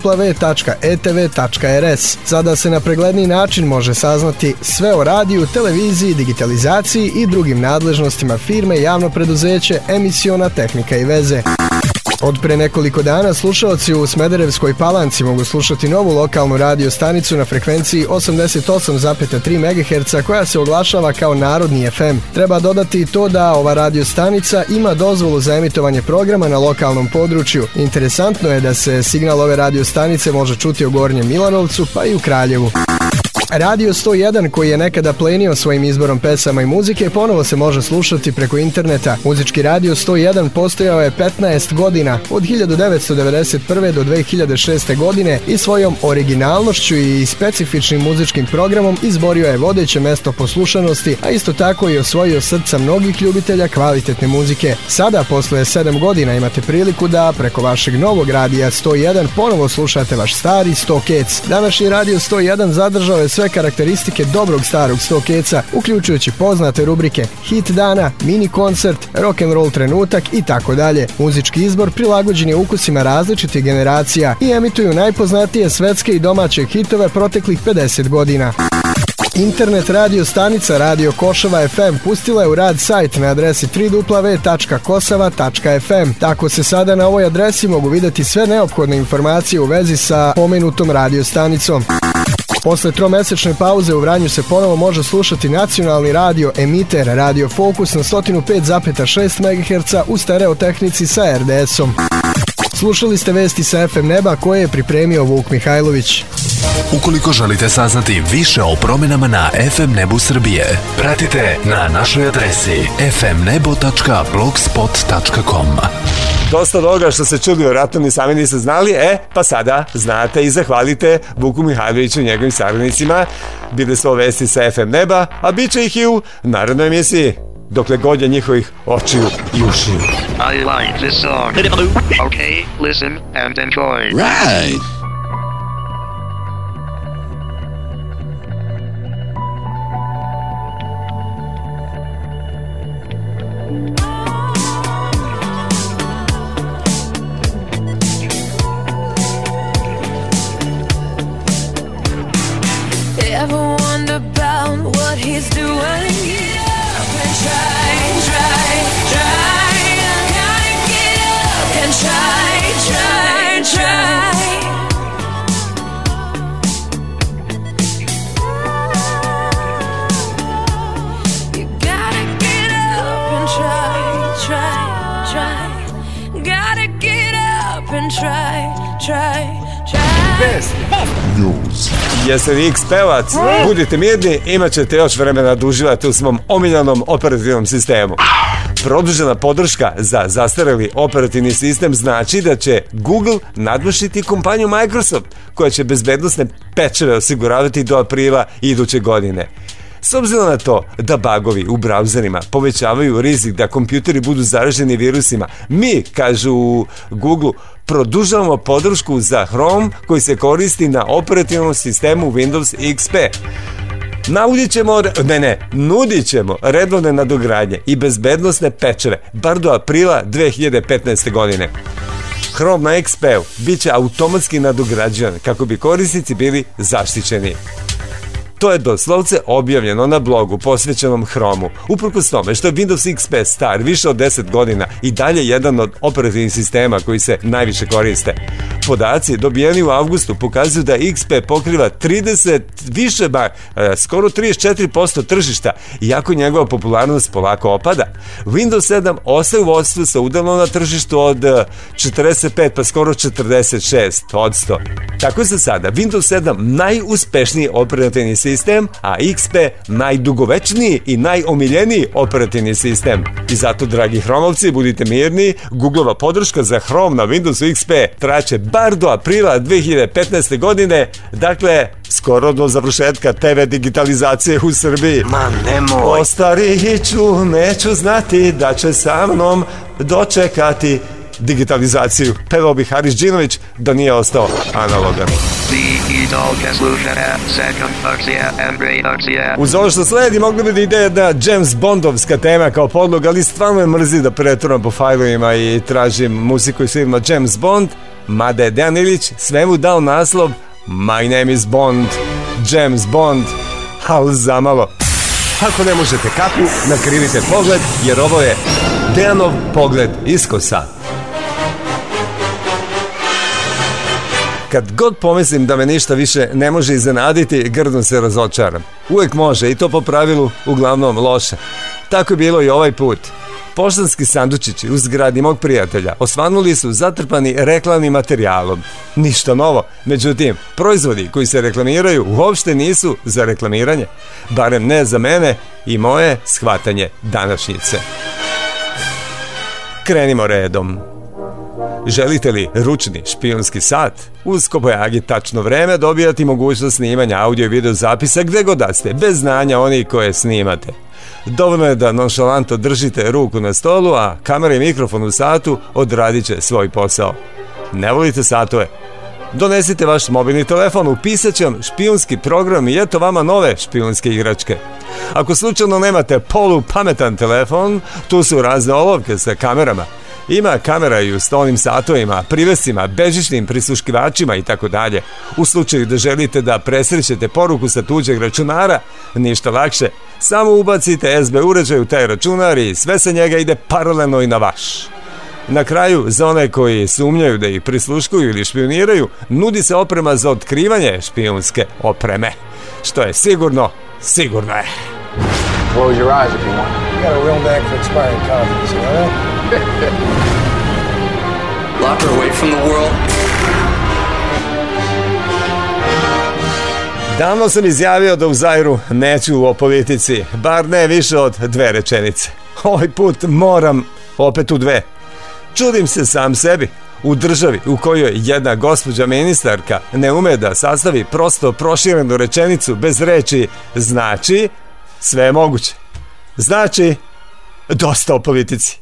www.etv.rs. Sada se na pregledniji način može saznati sve o radiju, televiziji, digitalizaciji i drugim nadležnostima firme Javno preduzeće Emisiona tehnika i veze. Od pre nekoliko dana slušalci u Smederevskoj Palanci mogu slušati novu lokalnu radio stanicu na frekvenciji 88,3 MHz koja se oglašava kao Narodni FM. Treba dodati i to da ova radio stanica ima dozvolu za emitovanje programa na lokalnom području. Interesantno je da se signal ove radio stanice može čuti u Gornjem Milanovcu pa i u Kraljevu. Radio 101, koji je nekada plenio svojim izborom pesama i muzike, ponovo se može slušati preko interneta. Muzički radio 101 postojao je 15 godina, od 1991. do 2006. godine i svojom originalnošću i specifičnim muzičkim programom izborio je vodeće mesto poslušanosti, a isto tako i osvojio srca mnogih ljubitelja kvalitetne muzike. Sada, posle 7 godina, imate priliku da preko vašeg novog radija 101 ponovo slušate vaš stari 100 Kec. Današnji radio 101 zadržao je sve karakteristike dobrog starog 100 Keca, uključujući poznate rubrike Hit dana, mini koncert, rock'n'roll trenutak i tako dalje. Muzički izbor prilagođen je ukusima različitih generacija i emituju najpoznatije svetske i domaće hitove proteklih 50 godina. Internet radio stanica Radio Košava FM pustila je u rad sajt na adresi www.kosava.fm. Tako se sada na ovoj adresi mogu videti sve neophodne informacije u vezi sa pomenutom radio stanicom. Posle tromesečne pauze u Vranju se ponovo može slušati nacionalni radio emiter Radio Fokus na 105,6 MHz u stereotehnici sa RDS-om. Slušali ste vesti sa FM neba koje je pripremio Vuk Mihajlović. Ukoliko želite saznati više o promjenama na FM nebu Srbije, pratite na našoj adresi fmnebo.blogspot.com. Dosta toga što se čuli, vjerojatno ni sami niste znali, pa sada znate i zahvalite Vuku Mihajloviću i njegovim saradnicima. Bile su vesti sa FM neba, a bit će ih i u narodnoj emisiji, dokle god je njihovih očiju i ušiju. I like this song. Okay, listen and enjoy. Right. Ever wonder about what he's doing? Up and try, and gotta get up and try. try. Gotta get up and try. Jeste li X pevac? Budite mirni, imat ćete još vremena da uživate u svom omiljenom operativnom sistemu. Produžena podrška za zastareli operativni sistem znači da će Google nadmašiti kompaniju Microsoft, koja će bezbednosne pečeve osiguravati do aprila iduće godine. S obzirom na to da bagovi u brauzerima povećavaju rizik da kompjuteri budu zaraženi virusima, mi, kažu u Google, produžavamo podršku za Chrome koji se koristi na operativnom sistemu Windows XP. Nudit ćemo redovne nadogradnje i bezbednosne pečeve bar do aprila 2015. godine. Chrome na XP-u bit će automatski nadograđivan kako bi korisnici bili zaštićeni. To je doslovce objavljeno na blogu posvećenom Chromeu. Uprkos tome što je Windows XP star više od 10 godina i dalje jedan od operativnih sistema koji se najviše koriste. Podaci dobijeni u avgustu pokazuju da XP pokriva skoro 34% tržišta, iako njegova popularnost polako opada. Windows 7 ostaje u vodstvu sa udelom na tržištu od 45 pa skoro 46%. Tako je za sada Windows 7 najuspešniji operativni sistem, a XP najdugovečniji i najomiljeniji operativni sistem. I zato, dragi Hromovci, budite mirni, Googleova podrška za Chrome na Windowsu XP traće bar do aprila 2015. godine, dakle, skoro do završetka TV digitalizacije u Srbiji. Ma nemoj. Ostariću, neću znati da će sa mnom dočekati digitalizaciju. Pevao bi Haris Džinović da nije ostao analogan. Uz ovo što sledi mogli bi da ide jedna James Bondovska tema kao podlog, ali stvarno me mrzi da preturam po fajlovima i tražim muziku iz filma James Bond, mada je Dejan Ilić svemu dao naslov My name is Bond, James Bond, ali zamalo. Ako ne možete kapu, nakrivite pogled, jer ovo je Dejanov pogled iskosa. Kad god pomislim da me ništa više ne može iznenaditi, grdno se razočaram. Uvijek može, i to po pravilu uglavnom loše. Tako je bilo i ovaj put. Poštanski sandučići u zgradi mog prijatelja osvanuli su zatrpani reklamnim materijalom. Ništa novo, međutim, proizvodi koji se reklamiraju uopšte nisu za reklamiranje. Barem ne za mene i moje shvatanje današnjice. Krenimo redom. Želite li ručni špijunski sat? Uz Kobajagi tačno vreme dobijati mogućnost snimanja audio i video zapisa gde god da ste, bez znanja onih koje snimate. Dovoljno je da nonšalantno držite ruku na stolu, a kamera i mikrofon u satu odradit će svoj posao. Ne volite satove? Donesite vaš mobilni telefon, upisat će vam špijunski program i eto vama nove špijunske igračke. Ako slučajno nemate polupametan telefon, tu su razne olovke sa kamerama. Ima kamera i u stolnim satovima, privescima, bežičnim prisluškivačima i tako dalje. U slučaju da želite da presrećete poruku sa tuđeg računara, ništa lakše. Samo ubacite USB uređaj u taj računar i sve sa njega ide paralelno i na vaš. Na kraju, za one koji sumnjaju da ih prisluškuju ili špioniraju, nudi se oprema za otkrivanje špijunske opreme. Što je sigurno je. Close your eyes if you want. You got a real knack for inspiring confidence, you know that? Lock her away from the world. Davno sam izjavio da u Zairu neću o politici, bar ne više od 2 rečenice. Ovaj put moram opet u 2. Čudim se sam sebi. U državi u kojoj jedna gospođa ministarka ne ume da sastavi prosto proširenu rečenicu bez reči znači, sve je moguće. Znači, dosta o politici.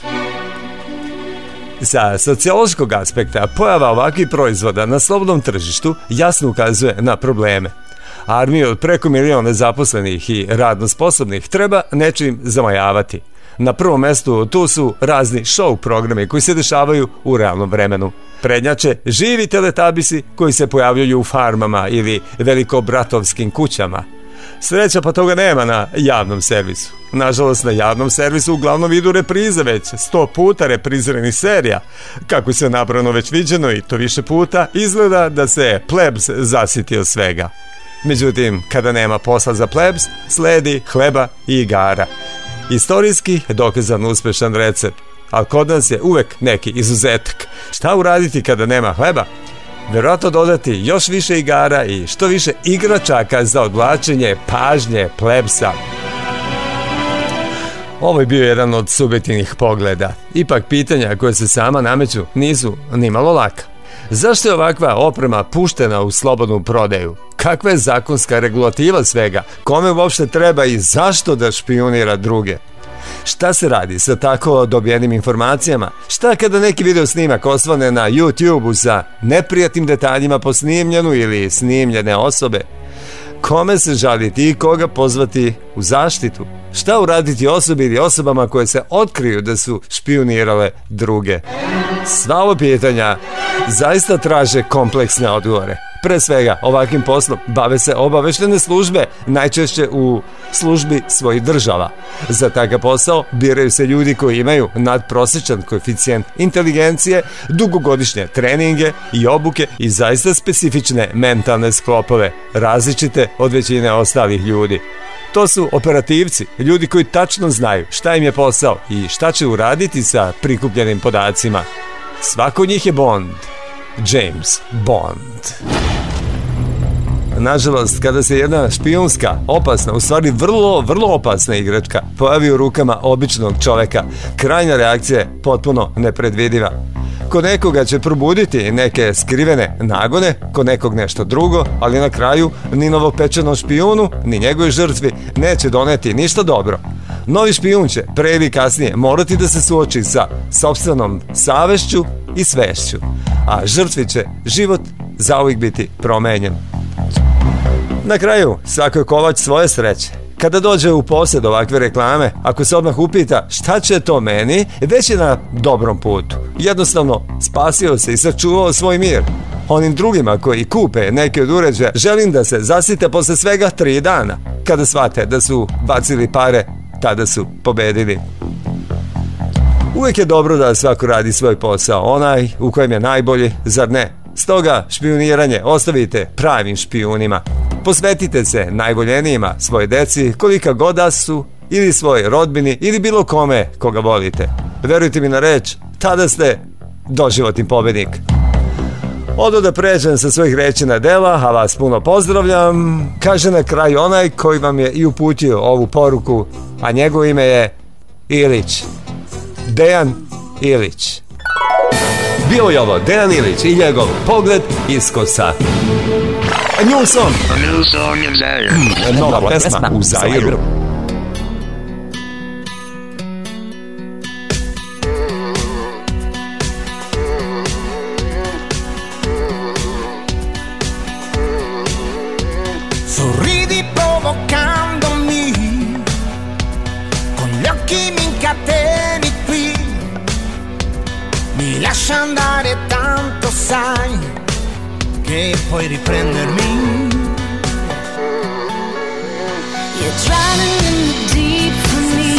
Sa sociološkog aspekta, pojava ovakvih proizvoda na slobodnom tržištu jasno ukazuje na probleme. Armiju od preko 1 milion nezaposlenih i radno sposobnih treba nečim zamajavati. Na prvom mestu tu su razni show programi koji se dešavaju u realnom vremenu. Prednjače živi teletabisi koji se pojavljuju u farmama ili velikobratovskim kućama. Sreća pa toga nema na javnom servisu. Nažalost, na javnom servisu uglavnom idu reprize već 100 puta repriziranih serija. Kako se nabrano već viđeno i to više puta, izgleda da se plebs zasitio svega. Međutim, kada nema posla za plebs, sledi hleba i igara. Istorijski dokazan uspešan recept. ali kod nas je uvek neki izuzetak. Šta uraditi kada nema hleba? Vjerojatno dodati još više igara i što više igračaka za odvlačenje pažnje plebsa. Ovo je bio jedan od subjektivnih pogleda. Ipak pitanja koje se sama nameću nisu nimalo laka. Zašto je ovakva oprema puštena u slobodnu prodaju? Kakva je zakonska regulativa svega? Kome uopšte treba i zašto da špijunira druge? Šta se radi sa tako dobijenim informacijama? Šta kada neki video snimak osvane na YouTube-u sa neprijatnim detaljima po snimljenu ili snimljene osobe? Kome se žaliti i koga pozvati u zaštitu? Šta uraditi osobi ili osobama koje se otkriju da su špijunirale druge? Sva ova pitanja zaista traže kompleksne odgovore. Pre svega, ovakvim poslom bave se obaveštene službe, najčešće u službi svojih država. Za takav posao biraju se ljudi koji imaju nadprosječan koeficijent inteligencije, dugogodišnje treninge i obuke i zaista specifične mentalne sklopove, različite od većine ostalih ljudi. To su operativci, ljudi koji tačno znaju šta im je posao i šta će uraditi sa prikupljenim podacima. Svako od njih je Bond. James Bond. Nažalost, kada se jedna špijunska, opasna, u stvari vrlo opasna igračka pojavi u rukama običnog čoveka, krajnja reakcija je potpuno nepredvidiva. Kod nekoga će probuditi neke skrivene nagone, kod nekog nešto drugo, ali na kraju ni novopečenom špijunu, ni njegovoj žrtvi neće doneti ništa dobro. Novi špijun će pre ili kasnije morati da se suoči sa sopstvenom savešću i svešću, a žrtvi će život zauvijek biti promenjen. Na kraju, svako je kovač svoje sreće. Kada dođe u posjed ovakve reklame, ako se odmah upita šta će to meni, već je na dobrom putu. Jednostavno, spasio se i sačuvao svoj mir. Onim drugima koji kupe neke od uređaja, želim da se zasite posle svega 3 dana. Kada shvate da su bacili pare, tada su pobedili. Uvijek je dobro da svako radi svoj posao, onaj u kojem je najbolji, zar ne? Stoga špijuniranje ostavite pravim špijunima. Posvetite se najvoljenijima, svoje deci, kolika god da su, ili svojoj rodbini, ili bilo kome koga volite. Verujte mi na reč, tada ste doživotni pobednik. Odo da pređem sa svojih reći na dela, a vas puno pozdravljam. Kaže na kraju onaj koji vam je i uputio ovu poruku, a njegovo ime je Ilić. Dejan Ilić. Bio je ovo Dejan Ilić i njegov pogled iskosa. A new song. A new song in Zaire. Nova pesma u Zairu. Sorridi provocandomi, con gli occhi mi incateni qui, mi lascia andare tanto sai, che puoi riprendermi. You're drowning in the deep for me.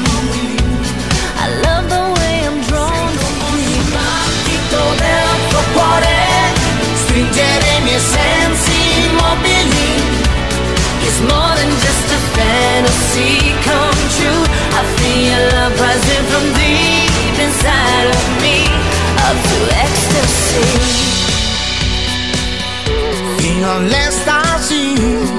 I love the way I'm drawn to you. Battito del tuo cuore, stringere i miei sensi immobili. It's more than just a fantasy come true. I feel your love rising from deep inside of me, up to ecstasy. Fino all'estasi,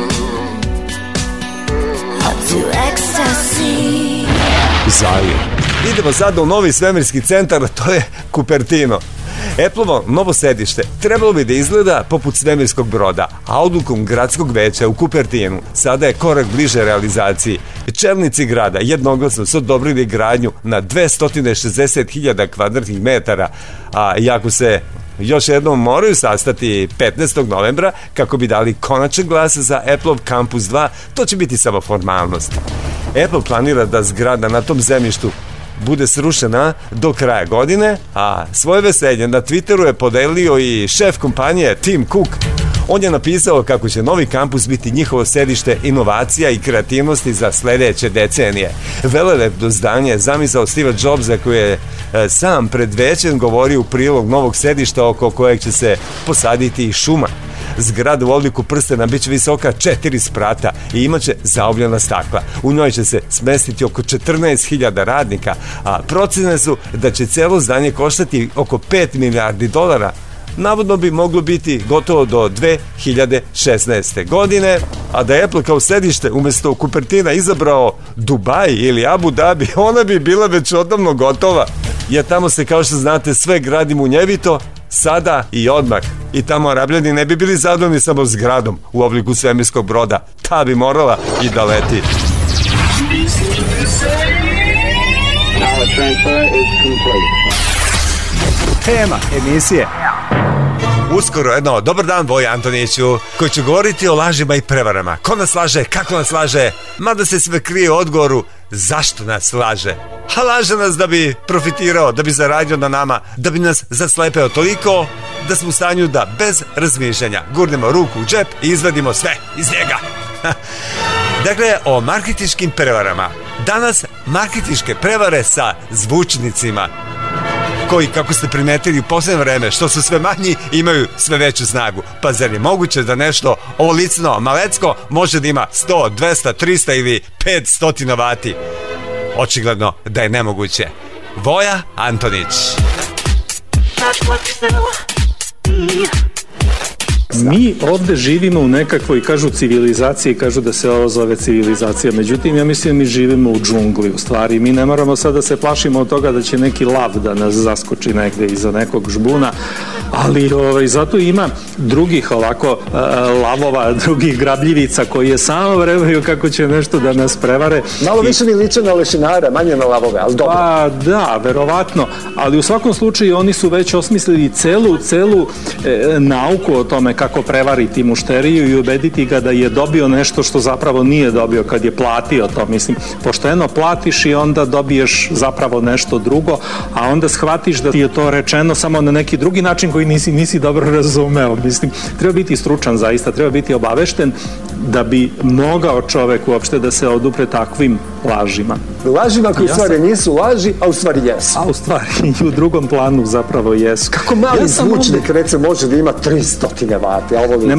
up to ecstasy. Zair. Idemo sada u novi svemirski centar, to je Cupertino. Appleovo novo sedište trebalo bi da izgleda poput svemirskog broda, a odlukom gradskog veća u Cupertinu sada je korak bliže realizaciji. Čelnici grada jednoglasno su odobrili gradnju na 260.000 kvadratnih metara, a iako se još jednom moraju sastati 15. novembra kako bi dali konačan glas za Appleov Campus 2, to će biti samo formalnost. Apple planira da zgrada na tom zemljištu bude srušena do kraja godine, a svoje veselje na Twitteru je podelio i šef kompanije Tim Cook. On je napisao kako će novi kampus biti njihovo sedište inovacija i kreativnosti za sledeće decenije. Velelepno zdanje je zamisao Steve Jobsa koji je sam pred većem govorio u prilog novog sedišta oko kojeg će se posaditi i šuma. Zgrada u obliku prstena bit će visoka 4 sprata i imaće zaobljena stakla. U njoj će se smestiti oko 14.000 radnika, a procene su da će celo zdanje koštati oko 5 milijardi dolara. Navodno bi moglo biti gotovo do 2016. godine, a da je Apple kao sedište umjesto Cupertina izabrao Dubai ili Abu Dhabi, ona bi bila već odavno gotova. Jer tamo se, kao što znate, sve gradi munjevito, sada i odmah. I tamo Arabljani ne bi bili zadovoljni samo zgradom u obliku svemirskog broda. Ta bi morala i da leti. Tema emisije. Uskoro jedno, dobar dan Voje Antoniću, koji će govoriti o lažima i prevarama. Ko nas laže, kako nas laže, mada se sve krije u odgovoru zašto nas laže. A laže nas da bi profitirao, da bi zaradio na nama, da bi nas zaslepeo toliko da smo u stanju da bez razmišljanja gurnemo ruku u džep i izvadimo sve iz njega. Dakle, o marketinškim prevarama. Danas marketinške prevare sa zvučnicima, koji, kako ste primetili u posljednje vreme, što su sve manji, imaju sve veću snagu. Pa zar je moguće da nešto ovolicno, malecko, može da ima 100, 200, 300 ili 500 vati? Očigledno da je nemoguće. Voja Antonić. Mi ovde živimo u nekakvoj, kažu civilizaciji, kažu da se ovo zove civilizacija, međutim ja mislim mi živimo u džungli u stvari, mi ne moramo sad da se plašimo od toga da će neki lav da nas zaskoči negde iza nekog žbuna, ali zato ima drugih ovako lavova, drugih grabljivica koji je samo vremaju kako će nešto da nas prevare. Malo više mi liče na lešinare, manje na lavove, ali dobro. Pa da, verovatno, ali u svakom slučaju oni su već osmislili celu nauku o tome kako prevariti mušteriju i ubediti ga da je dobio nešto što zapravo nije dobio kad je platio to. Mislim, pošteno platiš i onda dobiješ zapravo nešto drugo, a onda shvatiš da ti je to rečeno samo na neki drugi način koji nisi dobro razumeo. Mislim, treba biti stručan zaista, treba biti obavešten da bi mogao čovek uopšte da se odupre takvim lažima. Lažima koji u stvari nisu laži, a u stvari jesu. A u stvari i u drugom planu zapravo jesu. Kako mali zvučnik recimo može da ima 300 vati?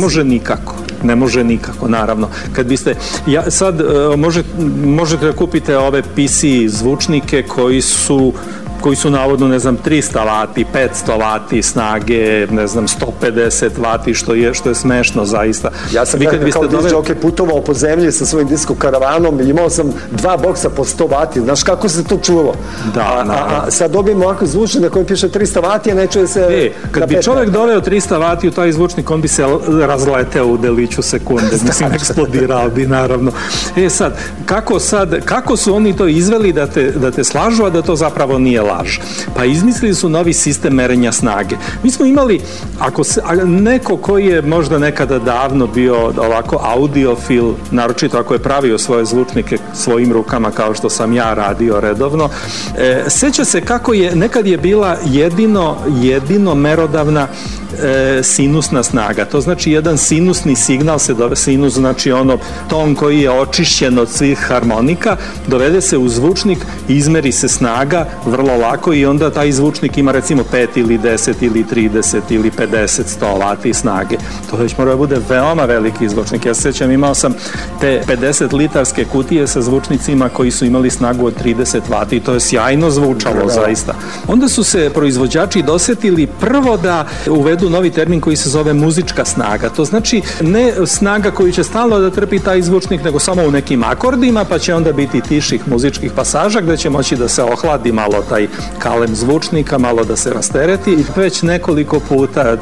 Ne može nikako, naravno. Kad biste, sad možete da kupite ove PC zvučnike koji su navodno, 300 vati, 500 vati snage, 150 vati, što je smešno zaista. Ja sam kao disc-jockey putovao po zemlji sa svojim disko karavanom i imao sam 2 boksa po 100 vati. Znaš kako se to čulo? Da, a sad dobijem ovako zvučnik na kojem piše 300 vati, a ne čuje se... Kad bi čovjek doveo 300 vati u taj zvučnik, on bi se razleteo u deliću sekunde. Mislim, eksplodirao bi, naravno. Sad, kako su oni to izveli da te slažu, a da to zapravo nije laž? Pa izmislili su novi sistem merenja snage. Mi smo imali, neko koji je možda nekada davno bio ovako audiofil, naročito ako je pravio svoje zvučnike svojim rukama kao što sam ja radio redovno, seća se kako je, nekad je bila jedino merodavna sinusna snaga. To znači jedan sinusni signal se dove, sinus znači ton koji je očišćen od svih harmonika, dovede se u zvučnik, izmeri se snaga vrlo lako i onda taj zvučnik ima recimo 5 ili 10 ili 30 ili 50, 100 vati snage. To već mora da bude veoma veliki zvučnik. Ja se sjećam, imao sam te 50 litarske kutije sa zvučnicima koji su imali snagu od 30 vati i to je sjajno zvučalo zaista. Onda su se proizvođači dosetili prvo da uvedu novi termin koji se zove muzička snaga. To znači ne snaga koju će stalno da trpi taj zvučnik, nego samo u nekim akordima, pa će onda biti tiših muzičkih pasaža gde će moći da se ohladi malo taj kalem zvučnika, malo da se rastereti. I već nekoliko puta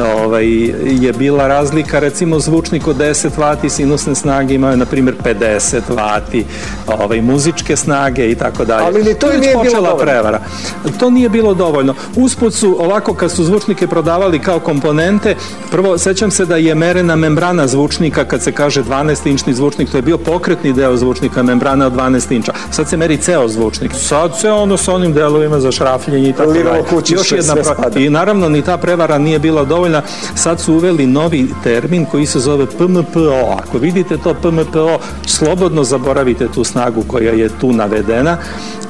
je bila razlika, recimo zvučnik od 10 vati sinusne snage imao je na primjer 50 vati muzičke snage i tako dalje. Ali ni to nije bilo dovoljno. Prevara. To nije bilo dovoljno. Usput su, ovako kad su zvučnike prodavali kao komponente, prvo sećam se da je merena membrana zvučnika, kad se kaže 12-inčni zvučnik, to je bio pokretni deo zvučnika, membrana od 12 inča. Sad se meri ceo zvučnik. Sad se sa onim delovima za šrafljenje i tako dalje. Još jedna I naravno ni ta prevara nije bila dovoljna. Sad su uveli novi termin koji se zove PMPO. Ako vidite to PMPO, slobodno zaboravite tu snagu koja je tu navedena.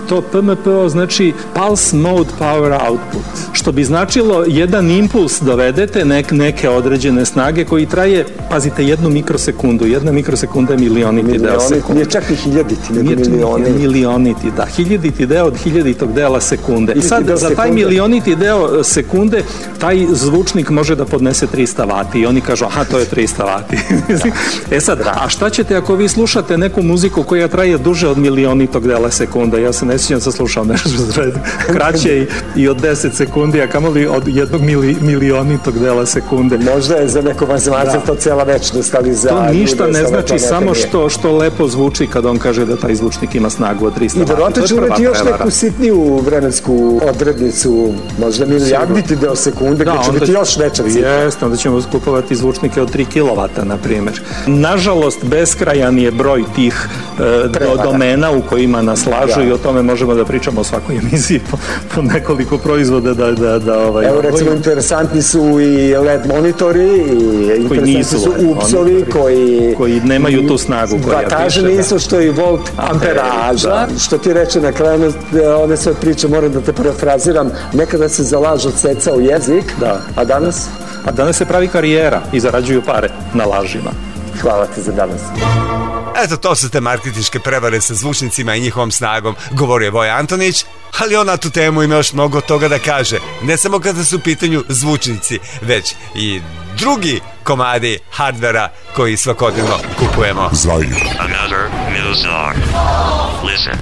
To PMPO znači Pulse Mode Power Output, što bi značilo jedan impuls dovedete neke određene snage koji traje, pazite, 1 mikrosekundu. 1 mikrosekunda je milioniti deo sekunde. Nije čak ni hiljaditi, nego milioniti, da. Hiljaditi deo od hiljaditog dela sekunde. I sad, za taj milioniti deo sekunde, taj zvučnik može da podnese 300 vati i oni kažu, aha, to je 300 vati. Sad, a šta ćete ako vi slušate neku muziku koja traje duže od milionitog dela sekunde? Ja se ne sjećam, sam slušao nešto kraće i od 10 sekundi, a kamoli od 1 milionitog dela sekunde. Možda je za neko vanzemaca to cijela večnost, ali za... To ništa ne znači, samo što lepo zvuči kad on kaže da taj zvučnik ima snagu od 300 vati. I verovatno će uveti još neku sitniju vremensku odrednicu, možda milijarditi deo sekunde, gdje će biti još veća cifra. Jeste, onda ćemo kupovati zvučnike od 3 kW, na primjer. Nažalost, beskrajan je broj tih domena u kojima nas lažu i o tome možemo da pričamo o svakoj emisiji po nekoliko proizvoda Evo, recimo, interesantni su i LED monitori, i interesantni su upsovi koji nemaju tu snagu koja piše. Vataže nisu, što i volt amperaža, što ti reče na kraju one sve priče, moram da te parafraziram, nekada se zalažu cecao jezik, a danas? A danas se pravi karijera i zarađuju pare na lažima. Hvala ti za danas. Eto, to su te marketičke prevare sa zvučnicima i njihovom snagom, govorio je Voja Antonić, ali on na tu temu ima još mnogo toga da kaže. Ne samo kada su u pitanju zvučnici, već i drugi komadi hardvera koji svakodnevno kupujemo. Another new song. Listen.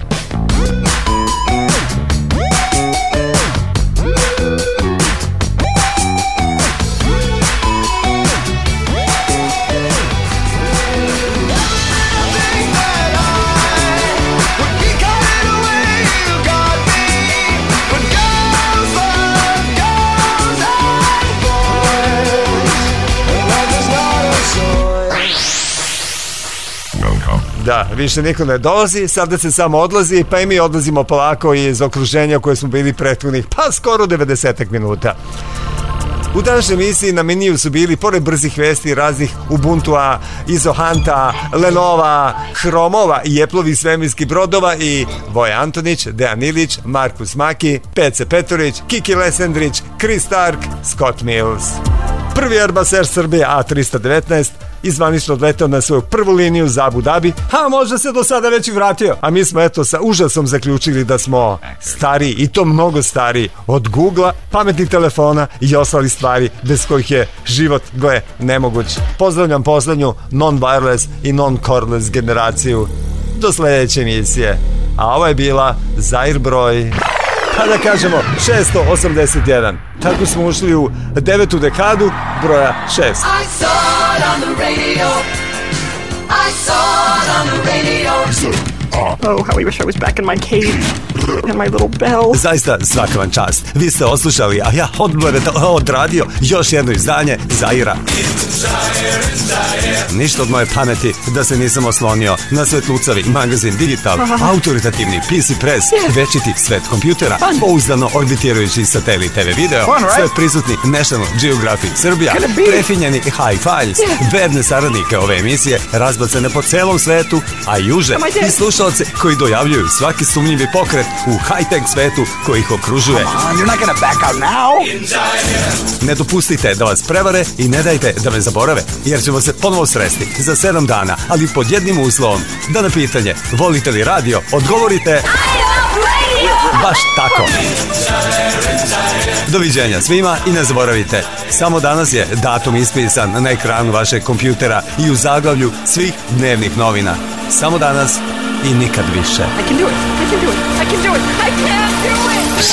Da, više niko ne dolazi, sada se samo odlazi, pa i mi odlazimo polako iz okruženja koje smo bili prethodnih, pa skoro 90 minuta. U današnjoj emisiji na meniju su bili, pored brzih vesti, raznih Ubuntua, Izohanta, Lenova, Hromova i Applovih svemirskih brodova i Voja Antonić, Dejan Ilić, Markus Maki, Pece Petrović, Kiki Lesendrić, Chris Stark, Scott Mills. Prvi Airbus Air Srbije A319 izvanično odletao na svoju prvu liniju za Abu Dhabi, a možda se do sada već i vratio. A mi smo eto sa užasom zaključili da smo stariji, i to mnogo stariji, od Googlea, pametnih telefona i ostalih stvari bez kojih je život, nemoguć. Pozdravljam poslednju non-wireless i non-cordless generaciju. Do sledeće emisije. A ovo je bila Zair broj... pa da kažemo 681. Tako smo ušli u 9. dekadu broja 6. I saw it on the radio. I saw it on the radio. Oh, how I wish I was back in my cave and my little bell. Zaista svaka vam čast. Vi ste oslušali, a ja odradio još jedno izdanje Zaira. Ništa od moje pameti da se nisam oslonio na Svetlucavi magazin Digital, autoritativni PC Press, večiti svet kompjutera, pouzdano orbitirajući satelit TV video, sve prisutni National Geographic Srbija, prefinjeni High Files, verne saradnike ove emisije razbacane po celom svetu, a i uže i slušalce koji dojavljuju svaki sumnjivi pokret u high-tech svetu koji ih okružuje. Ne dopustite da vas prevare i ne dajte da me zaborave, jer ćemo se ponovo sresti za 7 dana, ali pod jednim uslovom, da na pitanje volite li radio odgovorite baš tako. Doviđenja svima i ne zaboravite, samo danas je datum ispisan na ekranu vašeg kompjutera i u zaglavlju svih dnevnih novina. Samo danas i nikad više. I can do it. I can do it. I can do it. I can do it.